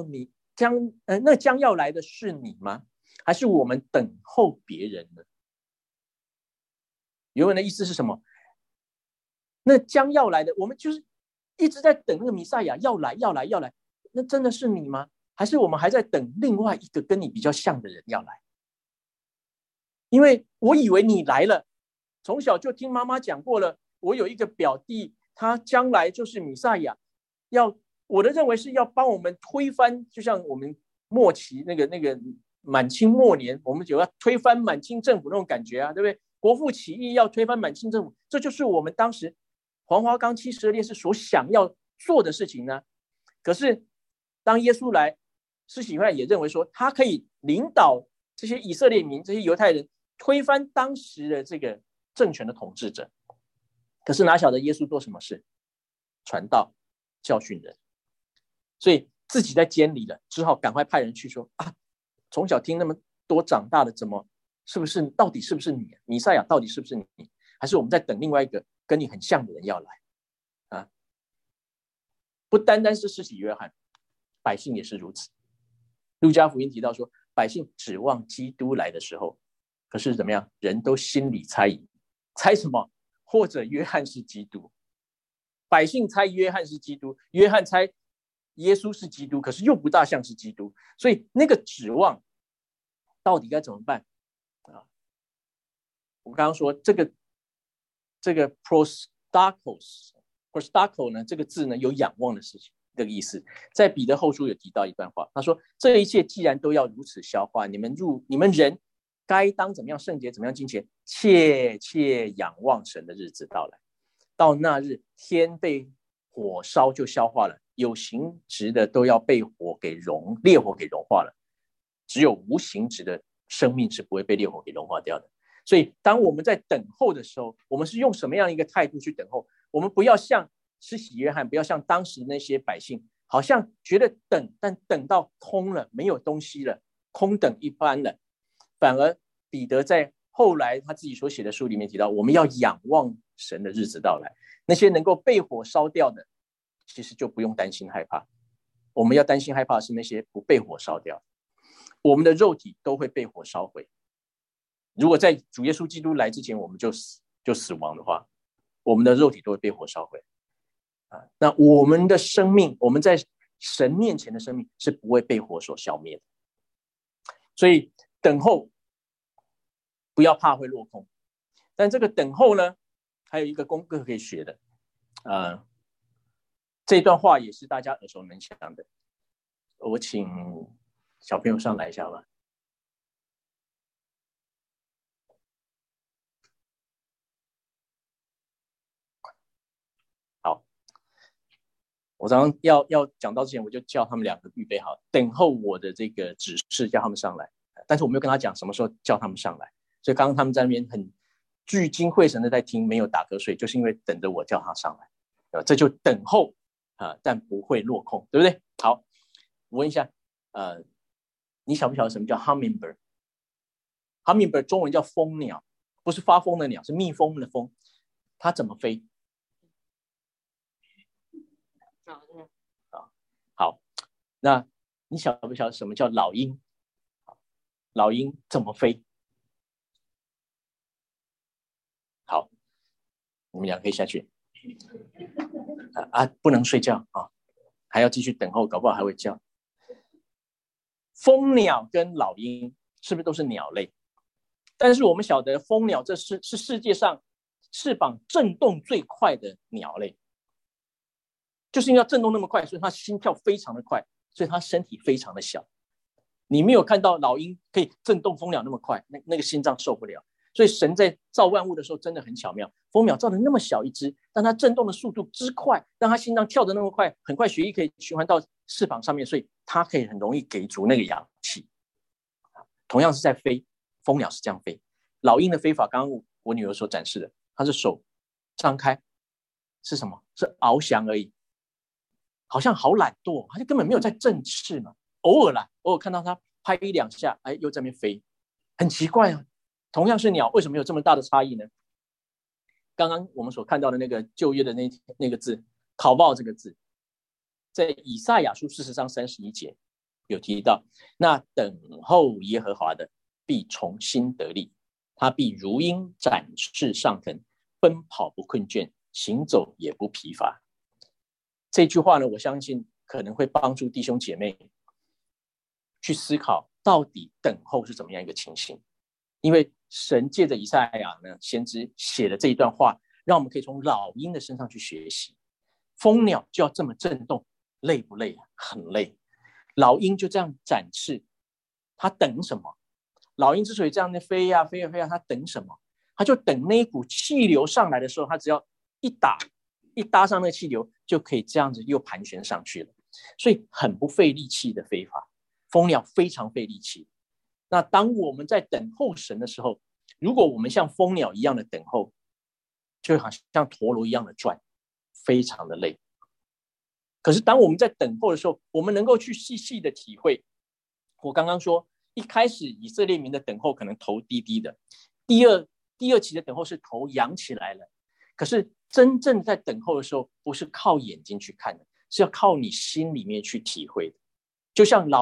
要来的是你吗？还是我们等候别人呢？原文的意思是什么？那将要来的，我们就是一直在等那个弥赛亚要来，那真的是你吗？还是我们还在等另外一个跟你比较像的人要来？因为我以为你来了，从小就听妈妈讲过了，我有一个表弟，他将来就是弥赛亚，我的认为是要帮我们推翻，就像我们末期那个满清末年，我们就要推翻满清政府那种感觉对不对？国父起义要推翻满清政府，这就是我们当时黄花岗72烈士所想要做的事情呢。可是当耶稣来，施洗约翰也认为说，他可以领导这些以色列民、这些犹太人推翻当时的这个政权的统治者。可是哪晓得耶稣做什么事？传道教训人。所以自己在监里了，只好赶快派人去说从小听那么多长大的，到底是不是你？弥赛亚到底是不是你？还是我们在等另外一个跟你很像的人要来不单单是施洗约翰，百姓也是如此。路加福音提到说， 百姓指望基督来的时候，可是怎么样？人都心里猜疑，猜什么？或者约翰是基督。百姓猜约翰是基督，约翰猜耶稣是基督，可是又不大像是基督，所以那个指望到底该怎么办啊？我刚刚说这个 prostakos 呢，这个字呢有仰望的事情，这个意思，在彼得后书有提到一段话，他说：这一切既然都要如此消化，你们人该当怎么样圣洁，怎么样敬虔，切切仰望神的日子到来。到那日，天被火烧就消化了，有形质的都要被烈火给融化了，只有无形质的生命是不会被烈火给融化掉的。所以当我们在等候的时候，我们是用什么样一个态度去等候？我们不要像施洗约翰，不要像当时那些百姓，好像觉得等，但等到空了，没有东西了，空等一般了。反而彼得在后来他自己所写的书里面提到，我们要仰望神的日子到来，那些能够被火烧掉的，其实就不用担心害怕。我们要担心害怕的是那些不被火烧掉，我们的肉体都会被火烧毁。如果在主耶稣基督来之前我们就死亡的话，我们的肉体都会被火烧毁。那我们的生命，我们在神面前的生命是不会被火所消灭的。所以等候不要怕会落空，但这个等候呢，还有一个功课可以学的。这段话也是大家耳熟能详的，我请小朋友上来一下吧。好，我刚刚要讲到之前，我就叫他们两个预备好，等候我的这个指示，叫他们上来。但是我没有跟他讲什么时候叫他们上来，所以刚刚他们在那边很聚精会神的在听，没有打瞌睡，就是因为等着我叫他上来。这就等候但不会落空，对不对？好，我问一下，你晓不晓得什么叫 hummingbird？hummingbird 中文叫蜂鸟，不是发疯的鸟，是蜜蜂的蜂。它怎么飞？好，那你晓不晓得什么叫老鹰？老鹰怎么飞？好，你们俩可以下去。不能睡觉啊，还要继续等候，搞不好还会叫。蜂鸟跟老鹰是不是都是鸟类？但是我们晓得蜂鸟这是世界上翅膀震动最快的鸟类，就是因为它震动那么快，所以它心跳非常的快，所以它身体非常的小。你没有看到老鹰可以震动蜂鸟那么快，那个心脏受不了。所以神在造万物的时候真的很巧妙，蜂鸟造的那么小一只，但它震动的速度之快，让它心脏跳得那么快，很快血液可以循环到翅膀上面，所以它可以很容易给足那个氧气。同样是在飞，蜂鸟是这样飞。老鹰的飞法，刚刚我女儿所展示的，它是手张开，是什么？是翱翔而已，好像好懒惰，它就根本没有在振翅嘛。偶尔看到它拍一两下，又在那边飞，很奇怪啊。同样是鸟，为什么有这么大的差异呢？刚刚我们所看到的那个旧约的那个字“考报”这个字，在以赛亚书40章31节有提到，那等候耶和华的必重新得力，他必如鹰展翅上腾，奔跑不困倦，行走也不疲乏。这句话呢，我相信可能会帮助弟兄姐妹去思考，到底等候是怎么样一个情形。因为神借着以赛亚呢先知写了这一段话，让我们可以从老鹰的身上去学习。蜂鸟就要这么震动，累不累？很累。老鹰就这样展翅，它等什么？老鹰之所以这样的飞呀飞呀飞呀，它等什么？它就等那一股气流上来的时候，它只要一搭上那个气流，就可以这样子又盘旋上去了。所以很不费力气的飞法。蜂鸟非常费力气。那当我们在等候神的时候，如果我们像蜂鸟一样的等候，就好像陀螺一样的转，非常的累。可是当我们在等候的时候，我们能够去细细的体会。我刚刚说，一开始以色列民的等候可能头低低的，第二期的等候是头扬起来了。可是真正在等候的时候，不是靠眼睛去看的，是要靠你心里面去体会的。就像老鹰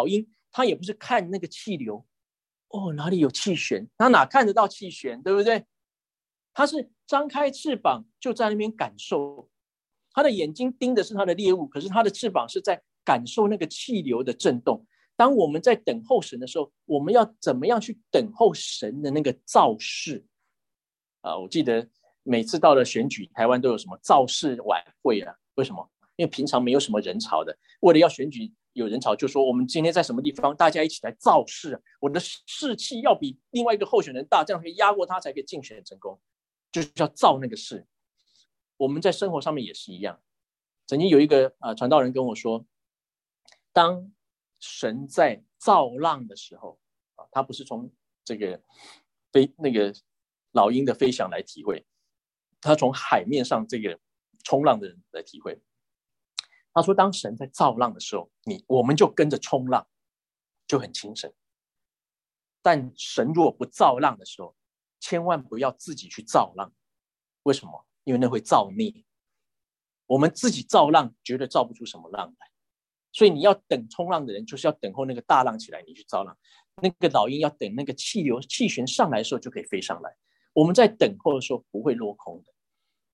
他也不是看那个气流，哦，哪里有气旋，他哪看得到气旋，对不对？他是张开翅膀就在那边感受，他的眼睛盯的是他的猎物，可是他的翅膀是在感受那个气流的震动。当我们在等候神的时候，我们要怎么样去等候神的那个造势我记得每次到了选举，台湾都有什么造势晚会啊？为什么？因为平常没有什么人潮的，为了要选举有人潮，就说我们今天在什么地方，大家一起来造势，我的士气要比另外一个候选人大，这样可以压过他，才可以竞选成功，就是要造那个势。我们在生活上面也是一样。曾经有一个传道人跟我说，当神在造浪的时候他不是从这个那个老鹰的飞翔来体会，他从海面上这个冲浪的人来体会。他说当神在造浪的时候，我们就跟着冲浪，就很轻省。但神如果不造浪的时候，千万不要自己去造浪。为什么？因为那会造孽。我们自己造浪绝对造不出什么浪来，所以你要等冲浪的人，就是要等候那个大浪起来，你去造浪。那个老鹰要等那个气旋上来的时候就可以飞上来。我们在等候的时候不会落空的，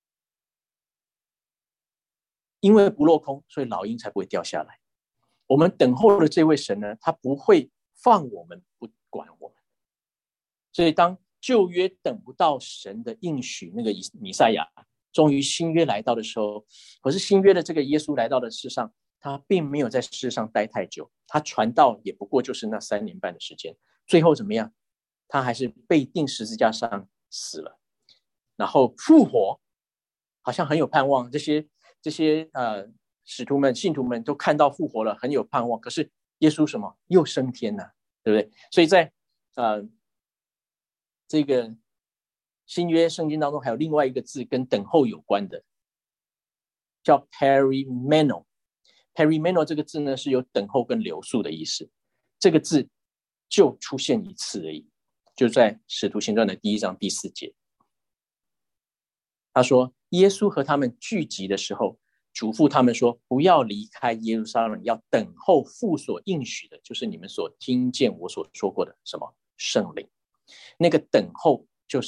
因为不落空，所以老鹰才不会掉下来。我们等候的这位神呢，他不会放我们不管我们。所以当旧约等不到神的应许，那个弥赛亚终于新约来到的时候，可是新约的这个耶稣来到的世上，他并没有在世上待太久，他传道也不过就是那3年半的时间，最后怎么样？他还是被钉十字架上死了，然后复活，好像很有盼望。这些使徒们、信徒们都看到复活了，很有盼望。可是耶稣什么？又升天了，对不对？所以在这个新约圣经当中还有另外一个字跟等候有关的，叫 perimeno。perimeno 这个字呢是有等候跟留宿的意思，这个字就出现一次而已，就在使徒行传的1章第4节。他说耶稣和他们聚集的时候，嘱咐他们说，不要离开耶路撒冷，要等候父所应许的，就是你们所听见我所说过的什么圣灵。那个等候就是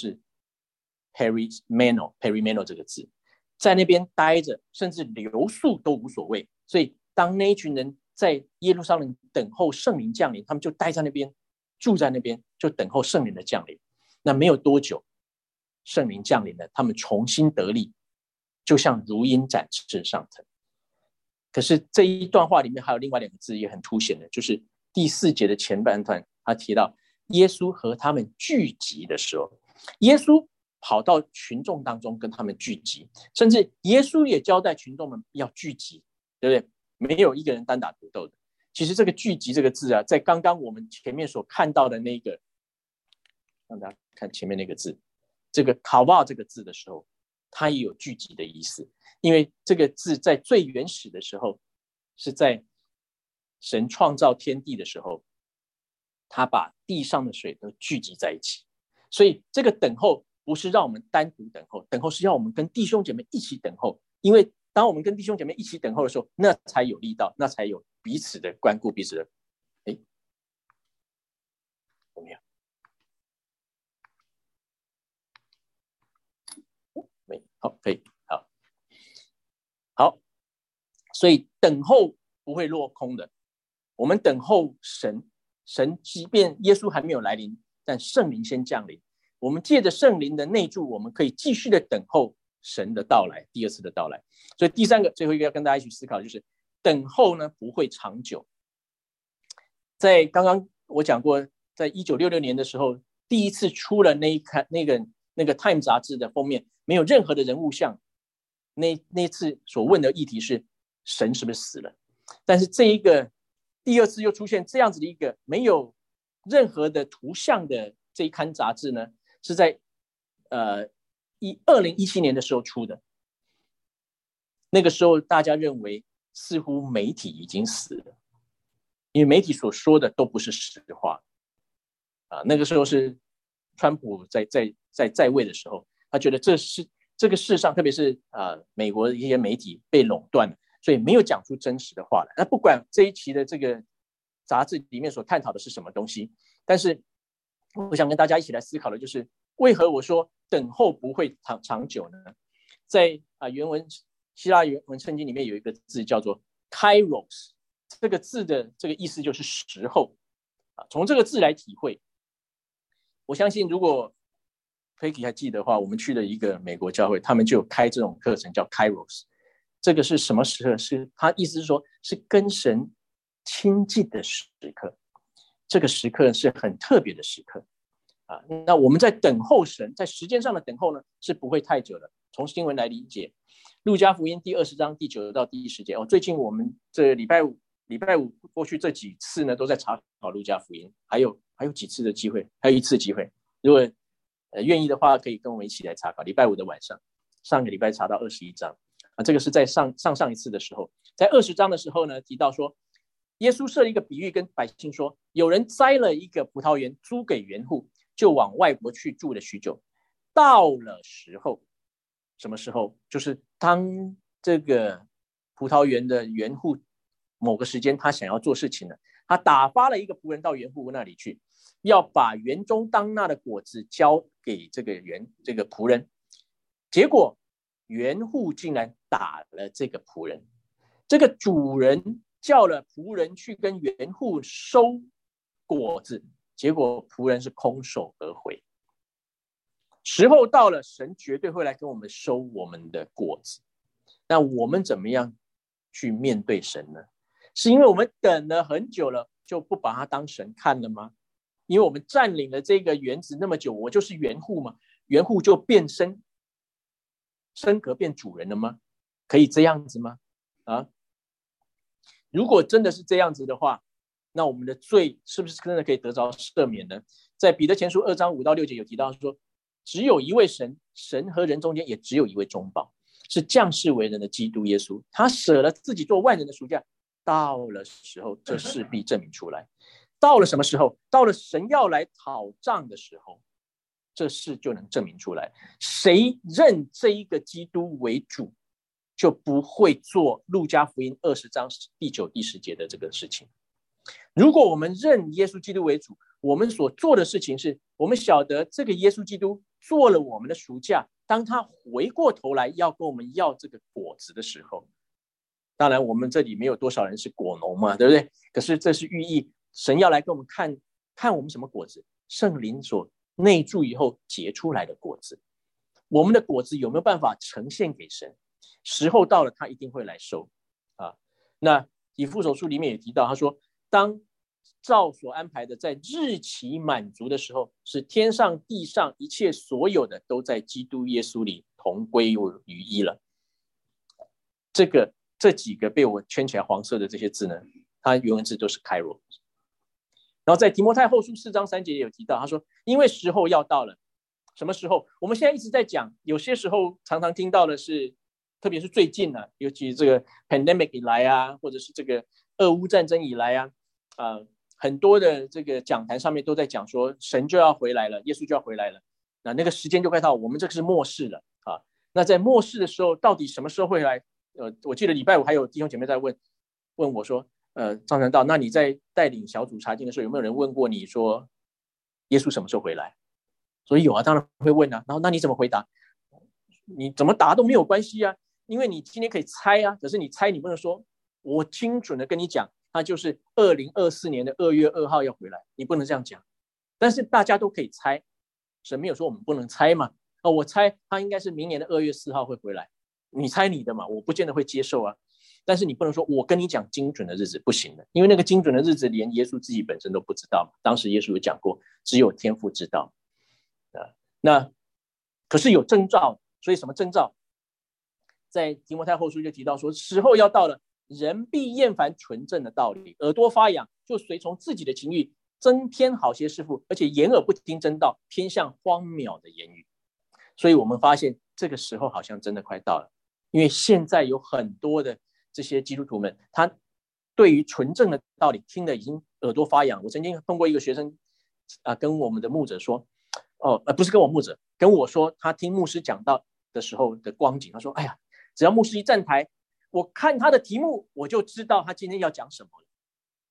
perimeno 这个字，在那边待着，甚至留宿都无所谓。所以当那一群人在耶路撒冷等候圣灵降临，他们就待在那边，住在那边，就等候圣灵的降临。那没有多久，圣灵降临了，他们重新得力，就像如鹰展翅上腾。可是这一段话里面还有另外2个字也很凸显的，就是第4节的前半段，他提到耶稣和他们聚集的时候，耶稣跑到群众当中跟他们聚集，甚至耶稣也交代群众们要聚集，对不对？没有一个人单打独斗的。其实这个聚集这个字在刚刚我们前面所看到的那个，让大家看前面那个字，这个 kavah 这个字的时候，它也有聚集的意思。因为这个字在最原始的时候，是在神创造天地的时候，他把地上的水都聚集在一起。所以这个等候不是让我们单独等候，等候是要我们跟弟兄姐妹一起等候。因为当我们跟弟兄姐妹一起等候的时候，那才有力道，那才有彼此的关顾，彼此的怎么样？好，可以，好，所以等候不会落空的。我们等候神，即便耶稣还没有来临，但圣灵先降临。我们借着圣灵的内住，我们可以继续的等候神的到来，第2次的到来。所以第3个，最后一个要跟大家一起思考的就是，等候呢不会长久。在刚刚我讲过，在1966年的时候，第一次出了那个 Time 杂志的封面，没有任何的人物像。那次所问的议题是神是不是死了？但是这一个第2次又出现这样子的一个没有任何的图像的这一刊杂志呢，是在2017年的时候出的。那个时候大家认为似乎媒体已经死了，因为媒体所说的都不是实话那个时候是川普在位的时候，他觉得这个世上，特别是美国的一些媒体被垄断了，所以没有讲出真实的话来。那不管这一期的这个杂志里面所探讨的是什么东西。但是我想跟大家一起来思考的就是，为何我说等候不会长久呢？在原文希腊原文圣经里面有一个字叫做 kairos， 这个字的这个意思就是时候。从这个字来体会，我相信如果 Peggy 还记得的话，我们去了一个美国教会，他们就有开这种课程叫 kairos。这个是什么时刻？是他意思是说，是跟神亲近的时刻。这个时刻是很特别的时刻啊。那我们在等候神，在时间上的等候呢，是不会太久的。从经文来理解，路加福音第20章第9到第10节。最近我们这礼拜五过去这几次呢，都在查考路加福音，还有几次的机会，还有一次机会。如果愿意的话，可以跟我们一起来查考。礼拜五的晚上，上个礼拜查到21章啊，这个是在上一次的时候，在20章的时候呢，提到说，耶稣设了一个比喻，跟百姓说，有人栽了一个葡萄园，租给园户，就往外国去住了许久。到了时候，什么时候？就是当这个葡萄园的园户某个时间他想要做事情了，他打发了一个仆人到园户那里去，要把园中当纳的果子交给这个仆人。结果园户竟然打了这个仆人，这个主人叫了仆人去跟园户收果子，结果仆人是空手而回。时候到了，神绝对会来跟我们收我们的果子。那我们怎么样去面对神呢？是因为我们等了很久了，就不把它当神看了吗？因为我们占领了这个园子那么久，我就是园户嘛，园户就变升格变主人了吗？可以这样子吗？如果真的是这样子的话，那我们的罪是不是真的可以得着赦免呢？在彼得前书2章5到6节有提到说，只有一位神，神和人中间也只有一位中保，是降世为人的基督耶稣，他舍了自己做万人的赎价。到了时候，这事必证明出来。到了什么时候？到了神要来讨账的时候，这事就能证明出来。谁认这一个基督为主，就不会做路加福音20章第9、第10节的这个事情。如果我们认耶稣基督为主，我们所做的事情是，我们晓得这个耶稣基督做了我们的赎价，当他回过头来要跟我们要这个果子的时候，当然我们这里没有多少人是果农嘛，对不对？可是这是寓意神要来跟我们看我们什么果子，圣灵所内住以后结出来的果子，我们的果子有没有办法呈现给神？时候到了，他一定会来收啊。那以弗所书里面也提到，他说，当照所安排的在日期满足的时候，是天上地上一切所有的都在基督耶稣里同归于一了。这几个被我圈起来黄色的这些字呢，它原文字都是 kairos。 然后在提摩太后书4章3节也有提到，他说，因为时候要到了。什么时候？我们现在一直在讲，有些时候常常听到的是，特别是最近呢，尤其这个 pandemic 以来啊，或者是这个俄乌战争以来啊，很多的这个讲坛上面都在讲说，神就要回来了，耶稣就要回来了，那个时间就快到，我们这个是末世了啊。那在末世的时候，到底什么时候会来？我记得礼拜五还有弟兄姐妹在问我说，张传道，那你在带领小组查经的时候，有没有人问过你说，耶稣什么时候回来？所以有啊，当然会问啊。然后那你怎么回答？你怎么答都没有关系啊，因为你今天可以猜啊，可是你猜你不能说我精准的跟你讲，他就是2024年的2月2号要回来，你不能这样讲。但是大家都可以猜，神没有说我们不能猜嘛。我猜他应该是明年的2月4号会回来，你猜你的嘛，我不见得会接受啊。但是你不能说我跟你讲精准的日子，不行的，因为那个精准的日子连耶稣自己本身都不知道嘛。当时耶稣有讲过，只有天父知道。那可是有征兆，所以什么征兆？在提摩太后书就提到说，时候要到了，人必厌烦纯正的道理，耳朵发痒，就随从自己的情欲，增添好些师傅，而且掩耳不听真道，偏向荒谬的言语。所以我们发现这个时候好像真的快到了，因为现在有很多的这些基督徒们，他对于纯正的道理听得已经耳朵发痒。我曾经碰过一个学生跟我们的牧者说，不是跟我牧者，跟我说他听牧师讲道的时候的光景。他说，哎呀，只要牧师一站台，我看他的题目，我就知道他今天要讲什么了。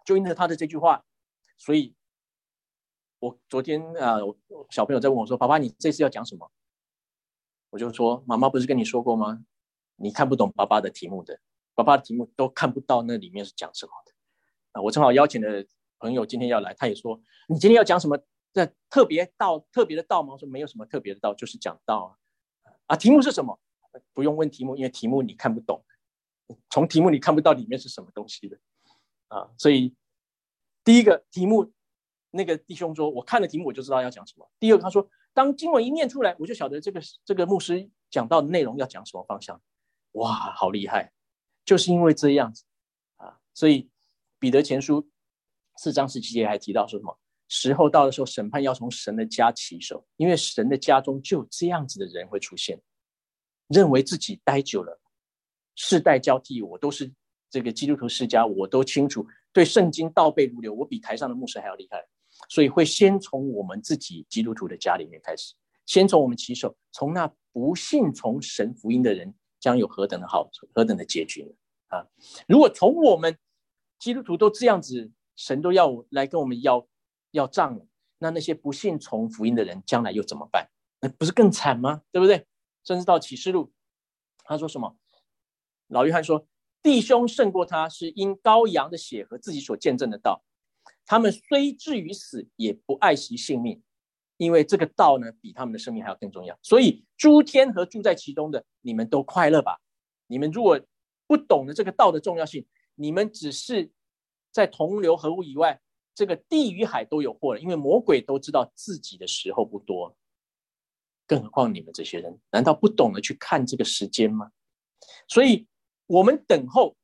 就因着他的这句话，所以我昨天小朋友在问我说：“爸爸，你这次要讲什么？”我就说：“妈妈不是跟你说过吗？你看不懂爸爸的题目的，爸爸的题目都看不到那里面是讲什么的。”我正好邀请的朋友今天要来，他也说：“你今天要讲什么？这特别的道吗？”我说：“没有什么特别的道，就是讲道啊。题目是什么？不用问题目，因为题目你看不懂，从题目你看不到里面是什么东西的啊。所以第一个题目，那个弟兄说，我看了题目我就知道要讲什么。第二个他说，当经文一念出来，我就晓得这个牧师讲到的内容要讲什么方向。哇，好厉害！就是因为这样子啊，所以彼得前书4章17节还提到说什么？时候到的时候，审判要从神的家起手，因为神的家中就有这样子的人会出现，认为自己待久了，世代交替，我都是这个基督徒世家，我都清楚，对圣经倒背如流，我比台上的牧师还要厉害，所以会先从我们自己基督徒的家里面开始，先从我们起手，从那不信从神福音的人将有何等的好处，何等的结局呢？啊，如果从我们基督徒都这样子，神都要来跟我们要账了，那些不信从福音的人将来又怎么办？那不是更惨吗？对不对？甚至到启示录，他说什么？老约翰说，弟兄胜过他，是因羔羊的血和自己所见证的道。他们虽至于死，也不爱惜性命，因为这个道呢，比他们的生命还要更重要。所以诸天和住在其中的，你们都快乐吧。你们如果不懂得这个道的重要性，你们只是在同流合污以外，这个地与海都有祸了，因为魔鬼都知道自己的时候不多，更何况你们这些人，难道不懂得去看这个时间吗？所以我们等候，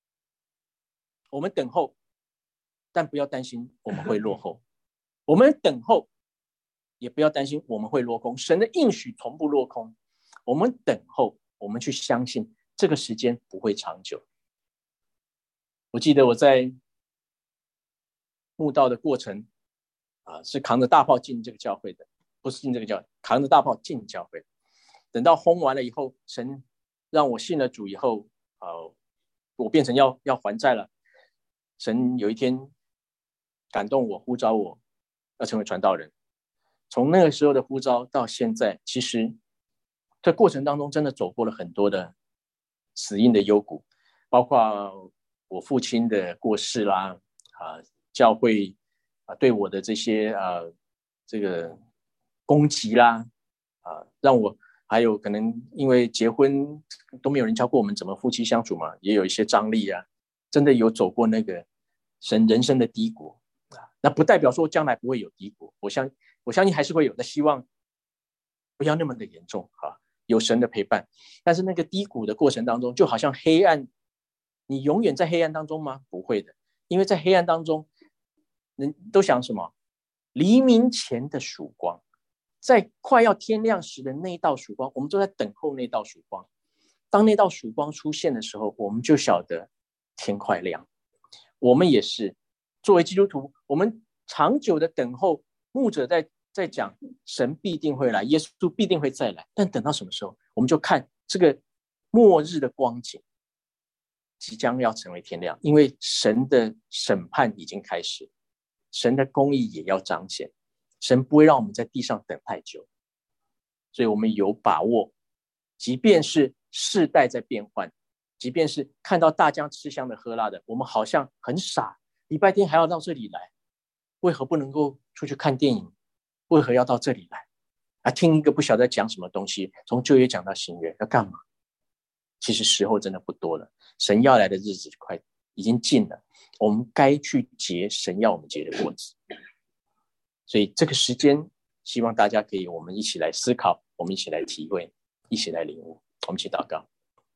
但不要担心我们会落后。我们等候，也不要担心我们会落空。神的应许从不落空。我们等候，我们去相信这个时间不会长久。我记得我在慕道的过程是扛着大炮进这个教会的，不是进这个教会，扛着大炮进教会。等到轰完了以后，神让我信了主以后，我变成要还债了。神有一天感动我，呼召我要成为传道人。从那个时候的呼召到现在，其实这过程当中真的走过了很多的死荫的幽谷，包括我父亲的过世啦，教会对我的这些这个攻击啦，让我还有可能因为结婚都没有人教过我们怎么夫妻相处嘛，也有一些张力啊，真的有走过那个人生的低谷那不代表说将来不会有低谷，我相信还是会有的，希望不要那么的严重有神的陪伴。但是那个低谷的过程当中，就好像黑暗，你永远在黑暗当中吗？不会的，因为在黑暗当中，人都想什么？黎明前的曙光，在快要天亮时的那一道曙光，我们都在等候那道曙光。当那道曙光出现的时候，我们就晓得天快亮。我们也是作为基督徒，我们长久的等候，牧者在讲神必定会来，耶稣必定会再来，但等到什么时候，我们就看这个末日的光景即将要成为天亮，因为神的审判已经开始，神的公义也要彰显，神不会让我们在地上等太久，所以我们有把握，即便是世代在变换，即便是看到大家吃香的喝辣的，我们好像很傻，礼拜天还要到这里来，为何不能够出去看电影？为何要到这里来听一个不晓得讲什么东西，从旧约讲到新约，要干嘛？其实时候真的不多了，神要来的日子快已经近了，我们该去结神要我们结的果子。所以这个时间，希望大家可以我们一起来思考，我们一起来体会，一起来领悟。我们一起祷告。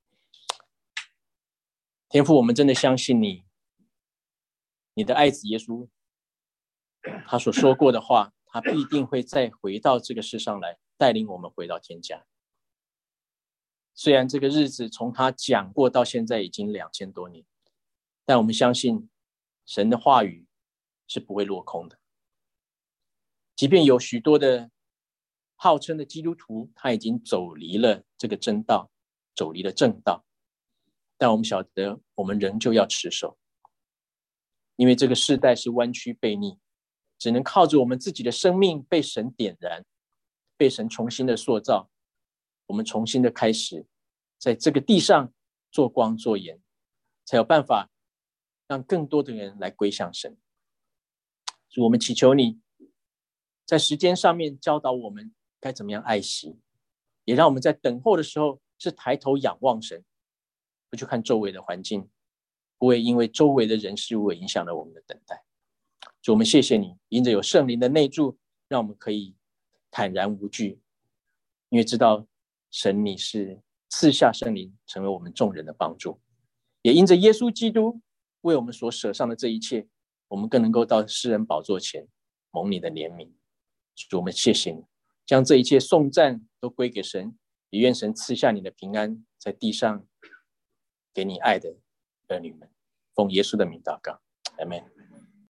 天父，我们真的相信你，你的爱子耶稣，他所说过的话，他必定会再回到这个世上来，带领我们回到天家。虽然这个日子从他讲过到现在已经2000多年，但我们相信神的话语是不会落空的。即便有许多的号称的基督徒，他已经走离了这个真道，走离了正道，但我们晓得我们仍旧要持守， 因为这个世代是弯曲悖逆，只能靠着我们自己的生命被神点燃，被神重新的塑造，我们重新的开始，在这个地上做光做盐，才有办法让更多的人来归向神。所以我们祈求你在时间上面教导我们该怎么样爱惜，也让我们在等候的时候是抬头仰望神，不去看周围的环境，不会因为周围的人事物影响了我们的等待。主，我们谢谢你，因着有圣灵的内住，让我们可以坦然无惧，因为知道神你是赐下圣灵成为我们众人的帮助，也因着耶稣基督为我们所舍上的这一切，我们更能够到施恩宝座前蒙你的怜悯。主，我们谢谢你，将这一切颂赞都归给神，也愿神赐下你的平安，在地上给你爱的儿女们。奉耶稣的名祷告，阿们。